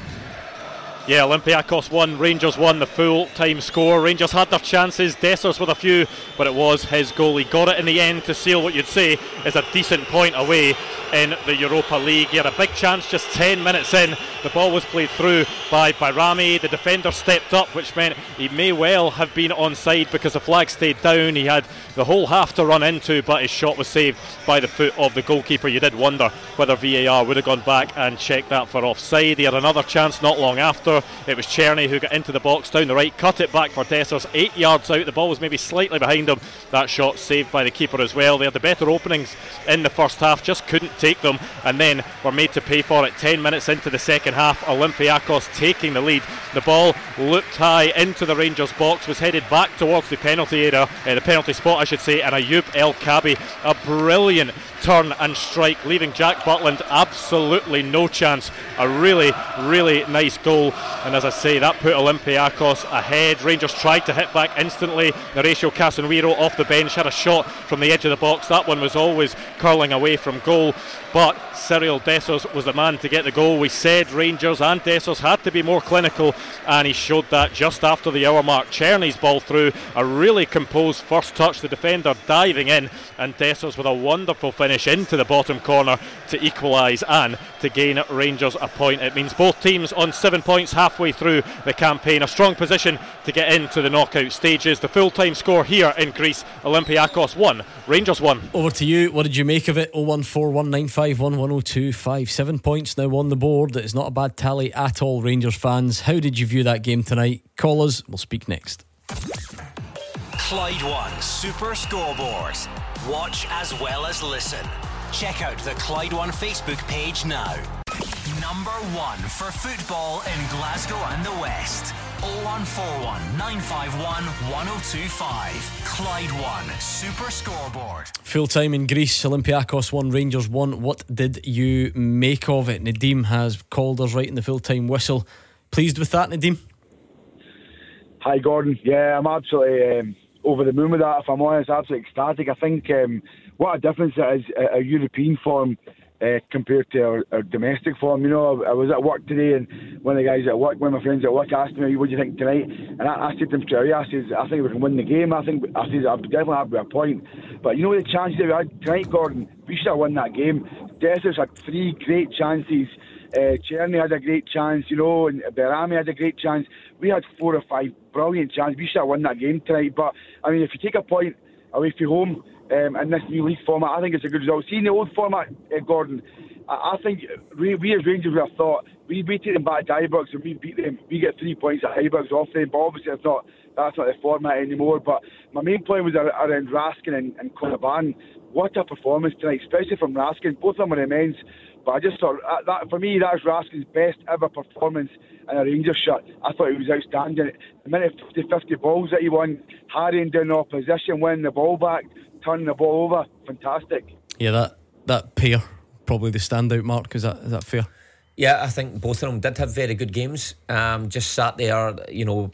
Yeah, Olympiacos won, Rangers won the full time score. Rangers had their chances, Dessers with a few, but it was his goal. He got it in the end to seal what you'd say is a decent point away in the Europa League. He had a big chance just ten minutes in. The ball was played through by Bayrami. The defender stepped up, which meant he may well have been onside because the flag stayed down. He had the whole half to run into, but his shot was saved by the foot of the goalkeeper. You did wonder whether V A R would have gone back and checked that for offside. He had another chance not long after. It was Czerny who got into the box down the right, cut it back for Dessers, eight yards out. The ball was maybe slightly behind him. That shot saved by the keeper as well. They had the better openings in the first half, just couldn't take them, and then were made to pay for it. Ten minutes into the second half, Olympiacos taking the lead. The ball looked high into the Rangers box, was headed back towards the penalty area, uh, the penalty spot I should say, and Ayoub El Kabi, a brilliant turn and strike, leaving Jack Butland absolutely no chance. A really, really nice goal, and as I say, that put Olympiacos ahead. Rangers tried to hit back instantly. Horacio Casemiro off the bench had a shot from the edge of the box. That one was always curling away from goal, but Cyril Dessers was the man to get the goal. We said Rangers and Dessers had to be more clinical, and he showed that just after the hour mark. Czerny's ball through, a really composed first touch, the defender diving in, and Dessers with a wonderful finish into the bottom corner to equalise and to gain Rangers a point. It means both teams on seven points halfway through the campaign. A strong position to get into the knockout stages. The full-time score here in Greece, Olympiacos one, Rangers one. Over to you. What did you make of it? oh one four one nine five one one oh two five. Seven points now on the board. It's not a bad tally at all, Rangers fans. How did you view that game tonight? Call us. We'll speak next. Clyde One Super Scoreboard. Watch as well as listen. Check out the Clyde One Facebook page now. Number one for football in Glasgow and the West. oh one four one nine five one one oh two five. Clyde One Super Scoreboard. Full time in Greece, Olympiacos won, Rangers won. What did you make of it? Nadeem has called us right in the full time whistle. Pleased with that, Nadeem? Hi Gordon. Yeah, I'm absolutely um, over the moon with that, if I'm honest. Absolutely ecstatic. I think um, what a difference it is, a, a European form uh, compared to our, our domestic form. You know, I, I was at work today, and one of the guys at work, one of my friends at work, asked me, "What do you think tonight?" And I, I said to him straight away, I said, "I think we can win the game." I think I said I'm definitely happy with a point. But you know the chances that we had tonight, Gordon, we should have won that game. Dessers had three great chances. Uh, Czerny had a great chance, you know, and Bayrami had a great chance. We had four or five brilliant chances. We should have won that game tonight. But, I mean, if you take a point away from home um, in this new league format, I think it's a good result. See, in the old format, uh, Gordon, I, I think we, we as Rangers would have thought, we, we take them back to Ibrox and we beat them. We get three points at Ibrox off them. But obviously, it's not, that's not the format anymore. But my main point was around Raskin and, and Clydebank. What a performance tonight, especially from Raskin. Both of them were immense. But I just thought, uh, that for me, that's Raskin's best ever performance in a Rangers shirt. I thought he was outstanding. The minute fifty fifty balls that he won, harrying down the opposition, winning the ball back, turning the ball over, fantastic. Yeah, that, that pair, probably the standout, Mark. Is that is that fair? Yeah, I think both of them did have very good games. Um, just sat there, you know,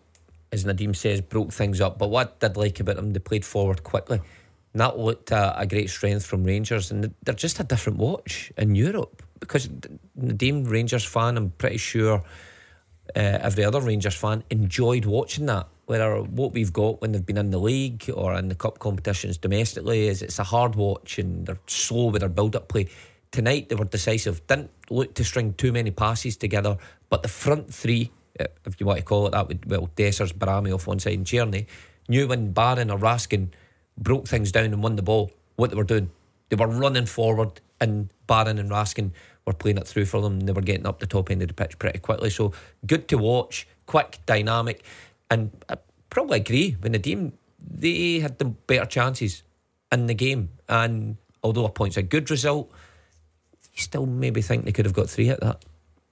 as Nadeem says, broke things up. But what I did like about them, they played forward quickly. And that looked a, a great strength from Rangers. And they're just a different watch in Europe. Because Nadeem, Rangers fan, I'm pretty sure uh, every other Rangers fan enjoyed watching that. Whether what we've got when they've been in the league or in the cup competitions domestically is it's a hard watch and they're slow with their build-up play. Tonight they were decisive. Didn't look to string too many passes together, but the front three, if you want to call it that, with, well, Dessers, Barami off one side and Tierney, knew when Barron or Raskin broke things down and won the ball, what they were doing. They were running forward and Barron and Raskin were playing it through for them and they were getting up the top end of the pitch pretty quickly. So good to watch, quick, dynamic. And I probably agree with Nadeem, they had the better chances in the game. And although a point's a good result, you still maybe think they could have got three at that.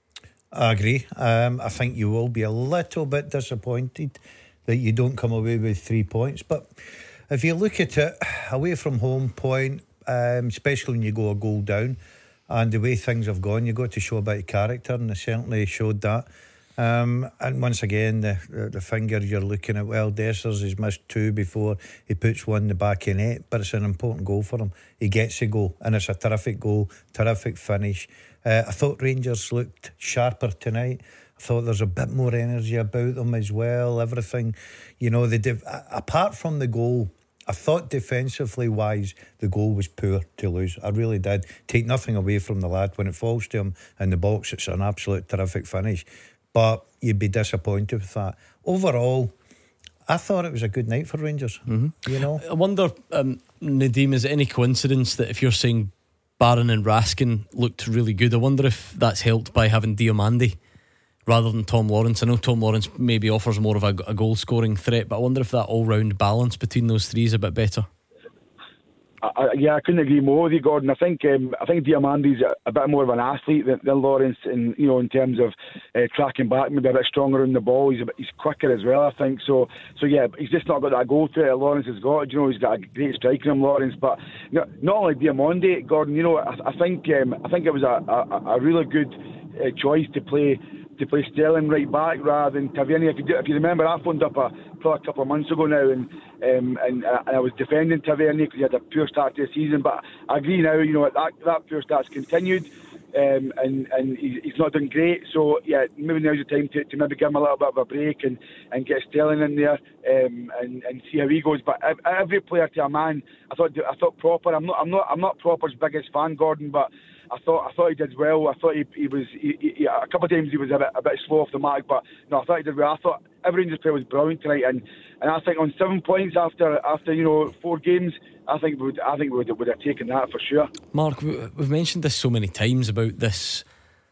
I agree. Um, I think you will be a little bit disappointed that you don't come away with three points. But if you look at it, away from home point, um, especially when you go a goal down, and the way things have gone, you've got to show a bit of character, and they certainly showed that. Um, and once again, the, the, the finger you're looking at, well, Dessers has missed two before he puts one in the back of net, but it's an important goal for him. He gets a goal, and it's a terrific goal, terrific finish. Uh, I thought Rangers looked sharper tonight. I thought there's a bit more energy about them as well. Everything, you know, they did, apart from the goal, I thought defensively wise, the goal was poor to lose. I really did. Take nothing away from the lad. When it falls to him in the box, it's an absolute terrific finish. But you'd be disappointed with that. Overall, I thought it was a good night for Rangers. Mm-hmm. You know, I wonder, um, Nadeem, is it any coincidence that if you're saying Barron and Raskin looked really good, I wonder if that's helped by having Diomande rather than Tom Lawrence? I know Tom Lawrence maybe offers more of a, a goal scoring threat, but I wonder if that all round balance between those three is a bit better. I, yeah, I couldn't agree more with you, Gordon. I think um, I think Diamandi's a, a bit more of an athlete than, than Lawrence, in you know in terms of uh, tracking back, maybe a bit stronger on the ball. He's a bit, he's quicker as well, I think. So so yeah, he's just not got that goal threat that Lawrence has got. You know, he's got a great strike in him, Lawrence. But you know, not only Diamandi, Gordon. You know, I, I think um, I think it was a, a, a really good uh, choice to play. to play Sterling right back rather than Tavernier. If you, do, if you remember, I phoned up a, probably a couple of months ago now and um, and, uh, and I was defending Tavernier because he had a poor start to the season, but I agree now, you know, that, that poor start's continued um, and, and he's, he's not done great, so yeah, maybe now's the time to, to maybe give him a little bit of a break and, and get Sterling in there um, and, and see how he goes. But every player to a man, I thought I thought Proper, I'm not I'm not I'm not Proper's biggest fan, Gordon, but I thought I thought he did well. I thought he, he was he, he, a couple of times he was a bit a bit slow off the mark, but no, I thought he did well. I thought every Rangers player was brilliant tonight, and, and I think on seven points after after you know four games, I think we would I think we would, would have taken that for sure. Mark, we've mentioned this so many times about this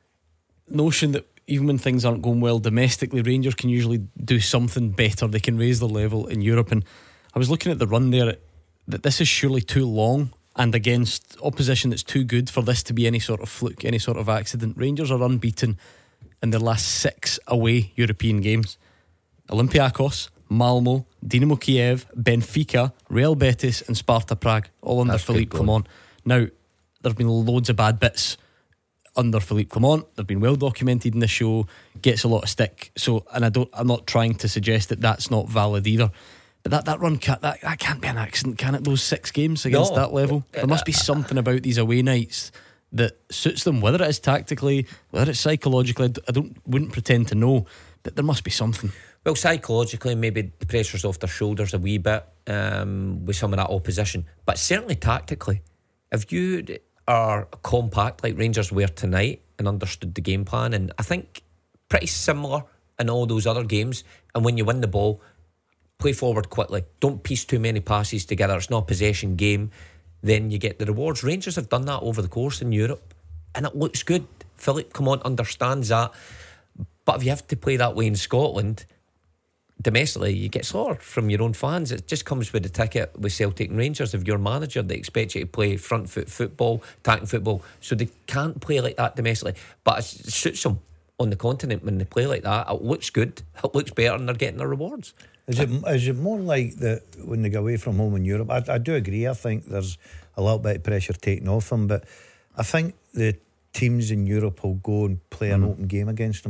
notion that even when things aren't going well domestically, Rangers can usually do something better. They can raise the level in Europe, and I was looking at the run there. That this is surely too long. And against opposition that's too good for this to be any sort of fluke, any sort of accident. Rangers are unbeaten in their last six away European games. Olympiacos, Malmo, Dinamo Kiev, Benfica, Real Betis and Sparta Prague, all under Philippe Clement. Now, there have been loads of bad bits under Philippe Clement. They've been well documented in the show, gets a lot of stick. So, and I don't, I'm not trying to suggest that that's not valid either. But that, that run can't, that, that can't be an accident, can it? Those six games against no. that level. There must be something about these away nights that suits them, whether it is tactically, whether it's psychologically. I don't wouldn't pretend to know, but there must be something. Well, psychologically, maybe the pressure's off their shoulders a wee bit um, with some of that opposition, but certainly tactically, if you are compact like Rangers were tonight and understood the game plan, and I think pretty similar in all those other games, and when you win the ball, play forward quickly, don't piece too many passes together, it's not a possession game, then you get the rewards. Rangers have done that over the course in Europe and it looks good. Philippe Clement understands that, but if you have to play that way in Scotland domestically, you get slaughtered from your own fans. It just comes with the ticket with Celtic and Rangers. If you're manager, they expect you to play front foot football, attacking football, so they can't play like that domestically, but it suits them on the continent. When they play like that, it looks good, it looks better, and they're getting their rewards. Is it is it more like that when they go away from home in Europe? I, I do agree. I think there's a little bit of pressure taken off them, but I think the teams in Europe will go and play an mm. open game against them.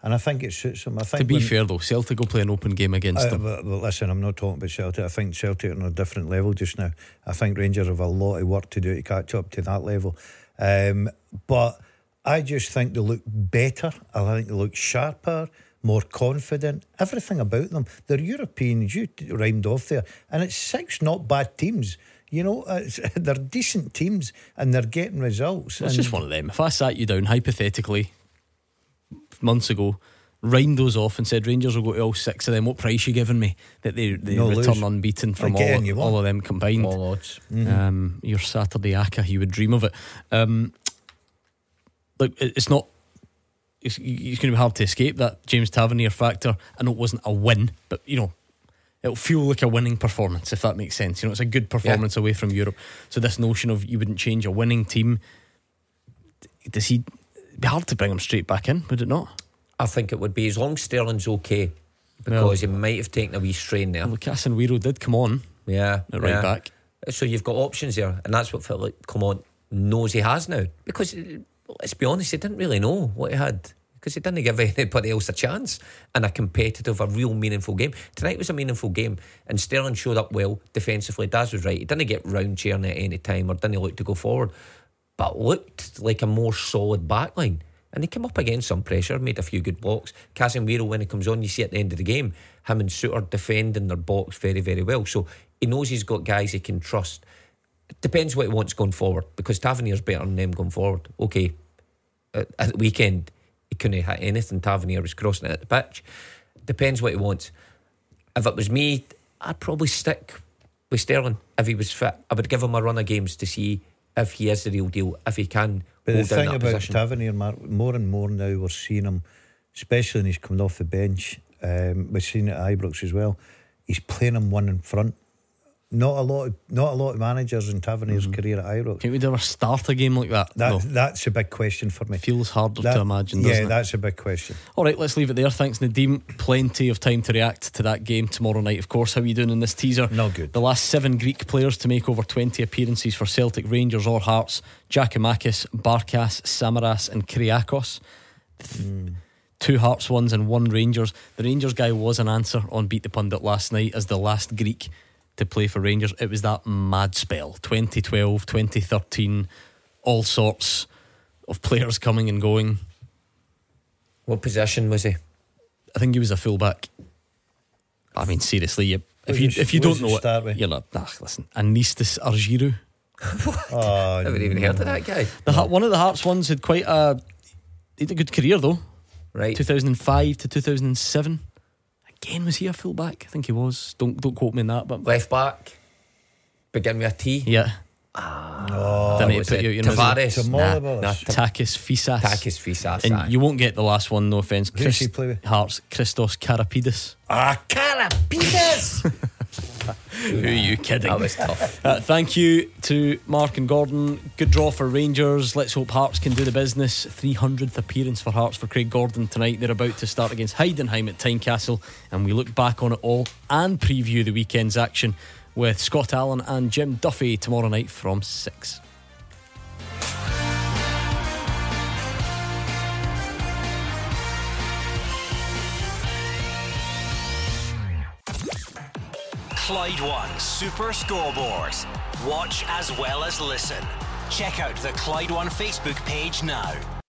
and I think it suits them. I think to be when, fair though, Celtic will play an open game against uh, them. But, but listen, I'm not talking about Celtic. I think Celtic are on a different level just now. I think Rangers have a lot of work to do to catch up to that level. Um, but I just think they look better. I think they look sharper, more confident. Everything about them. They're Europeans, you rhymed off there, and it's six not bad teams. You know, it's, they're decent teams and they're getting results. It's and just one of them. If I sat you down hypothetically months ago, rhymed those off and said Rangers will go to all six of them, what price you giving me that they, they No return lose. unbeaten from Again, all, you all won. of them combined? All odds. Mhm. Um, your Saturday A C A, you would dream of it. Um, look, it- it's not. It's, it's going to be hard to escape that James Tavernier factor. I know it wasn't a win, but you know, it'll feel like a winning performance, if that makes sense. You know, it's a good performance away from Europe. So this notion of you wouldn't change a winning team, does he? It'd be hard to bring him straight back in, would it not? I think it would be, as long as Sterling's okay, because Well- he might have taken a wee strain there. Well, Casemiro did come on Yeah, at right yeah. back. So you've got options there, and that's what Philip Clement knows he has now. Because let's be honest, he didn't really know what he had, because he didn't give anybody else a chance in a competitive, a real meaningful game. Tonight was a meaningful game, and Sterling showed up well defensively. Daz was right. He didn't get round chairing at any time, or didn't look to go forward, but looked like a more solid backline. And he came up against some pressure, made a few good blocks. Casemiro, when he comes on, you see at the end of the game, him and Suter defending their box very, very well. So he knows he's got guys he can trust. It depends what he wants going forward, because Tavernier's better than them going forward. Okay, at, at the weekend, he couldn't hit anything. Tavernier was crossing it at the pitch. Depends what he wants. If it was me, I'd probably stick with Sterling. If he was fit, I would give him a run of games to see if he is the real deal, if he can But the hold down thing that about position. Tavernier, Mark, more and more now we're seeing him, especially when he's coming off the bench. Um, we've seen it at Ibrox as well. He's playing him one in front. Not a lot of not a lot of managers in Tavernier's career at Ibrox. Can't we ever start a game like that? That No. that's a big question for me. Feels harder That- to imagine, Yeah, doesn't it? that's a big question. All right, let's leave it there. Thanks, Nadeem. Plenty of time to react to that game tomorrow night, of course. How are you doing in this teaser? No good. The last seven Greek players to make over twenty appearances for Celtic, Rangers or Hearts: Giacomakis, Barkas, Samaras and Kyriakos. Mm. Two Hearts ones and one Rangers. The Rangers guy was an answer on Beat the Pundit last night as the last Greek to play for Rangers. It was that mad spell, twenty twelve, twenty thirteen, all sorts of players coming and going. What position was he? I think he was a fullback. I mean, seriously, you, if What you did if you what don't did know you it, start with? you're like, ah, listen, Anistis Argiru. Oh, I haven't even heard of that guy. The Heart- one of the Hearts ones had quite a he had a good career though. Right. two thousand five to two thousand seven. Again, was he a fullback? I think he was. Don't don't quote me on that, but Left back. Begin with a T. yeah. Oh, Didn't he was put it you- you know, Tavares? Tomorrow, Nah, boys. nah, Takis Fisas. Takis Fisas. And aye. you won't get the last one, no offence. Who does he play with? Hearts, Christos Karapidis. Ah, Karapidis! Who are you kidding? That was tough. Uh, thank you to Mark and Gordon. Good draw for Rangers. Let's hope Hearts can do the business. three hundredth appearance for Hearts for Craig Gordon tonight. They're about to start against Heidenheim at Tynecastle, and we look back on it all and preview the weekend's action with Scott Allen and Jim Duffy tomorrow night from six. Clyde One Super Scoreboard. Watch as well as listen. Check out the Clyde One Facebook page now.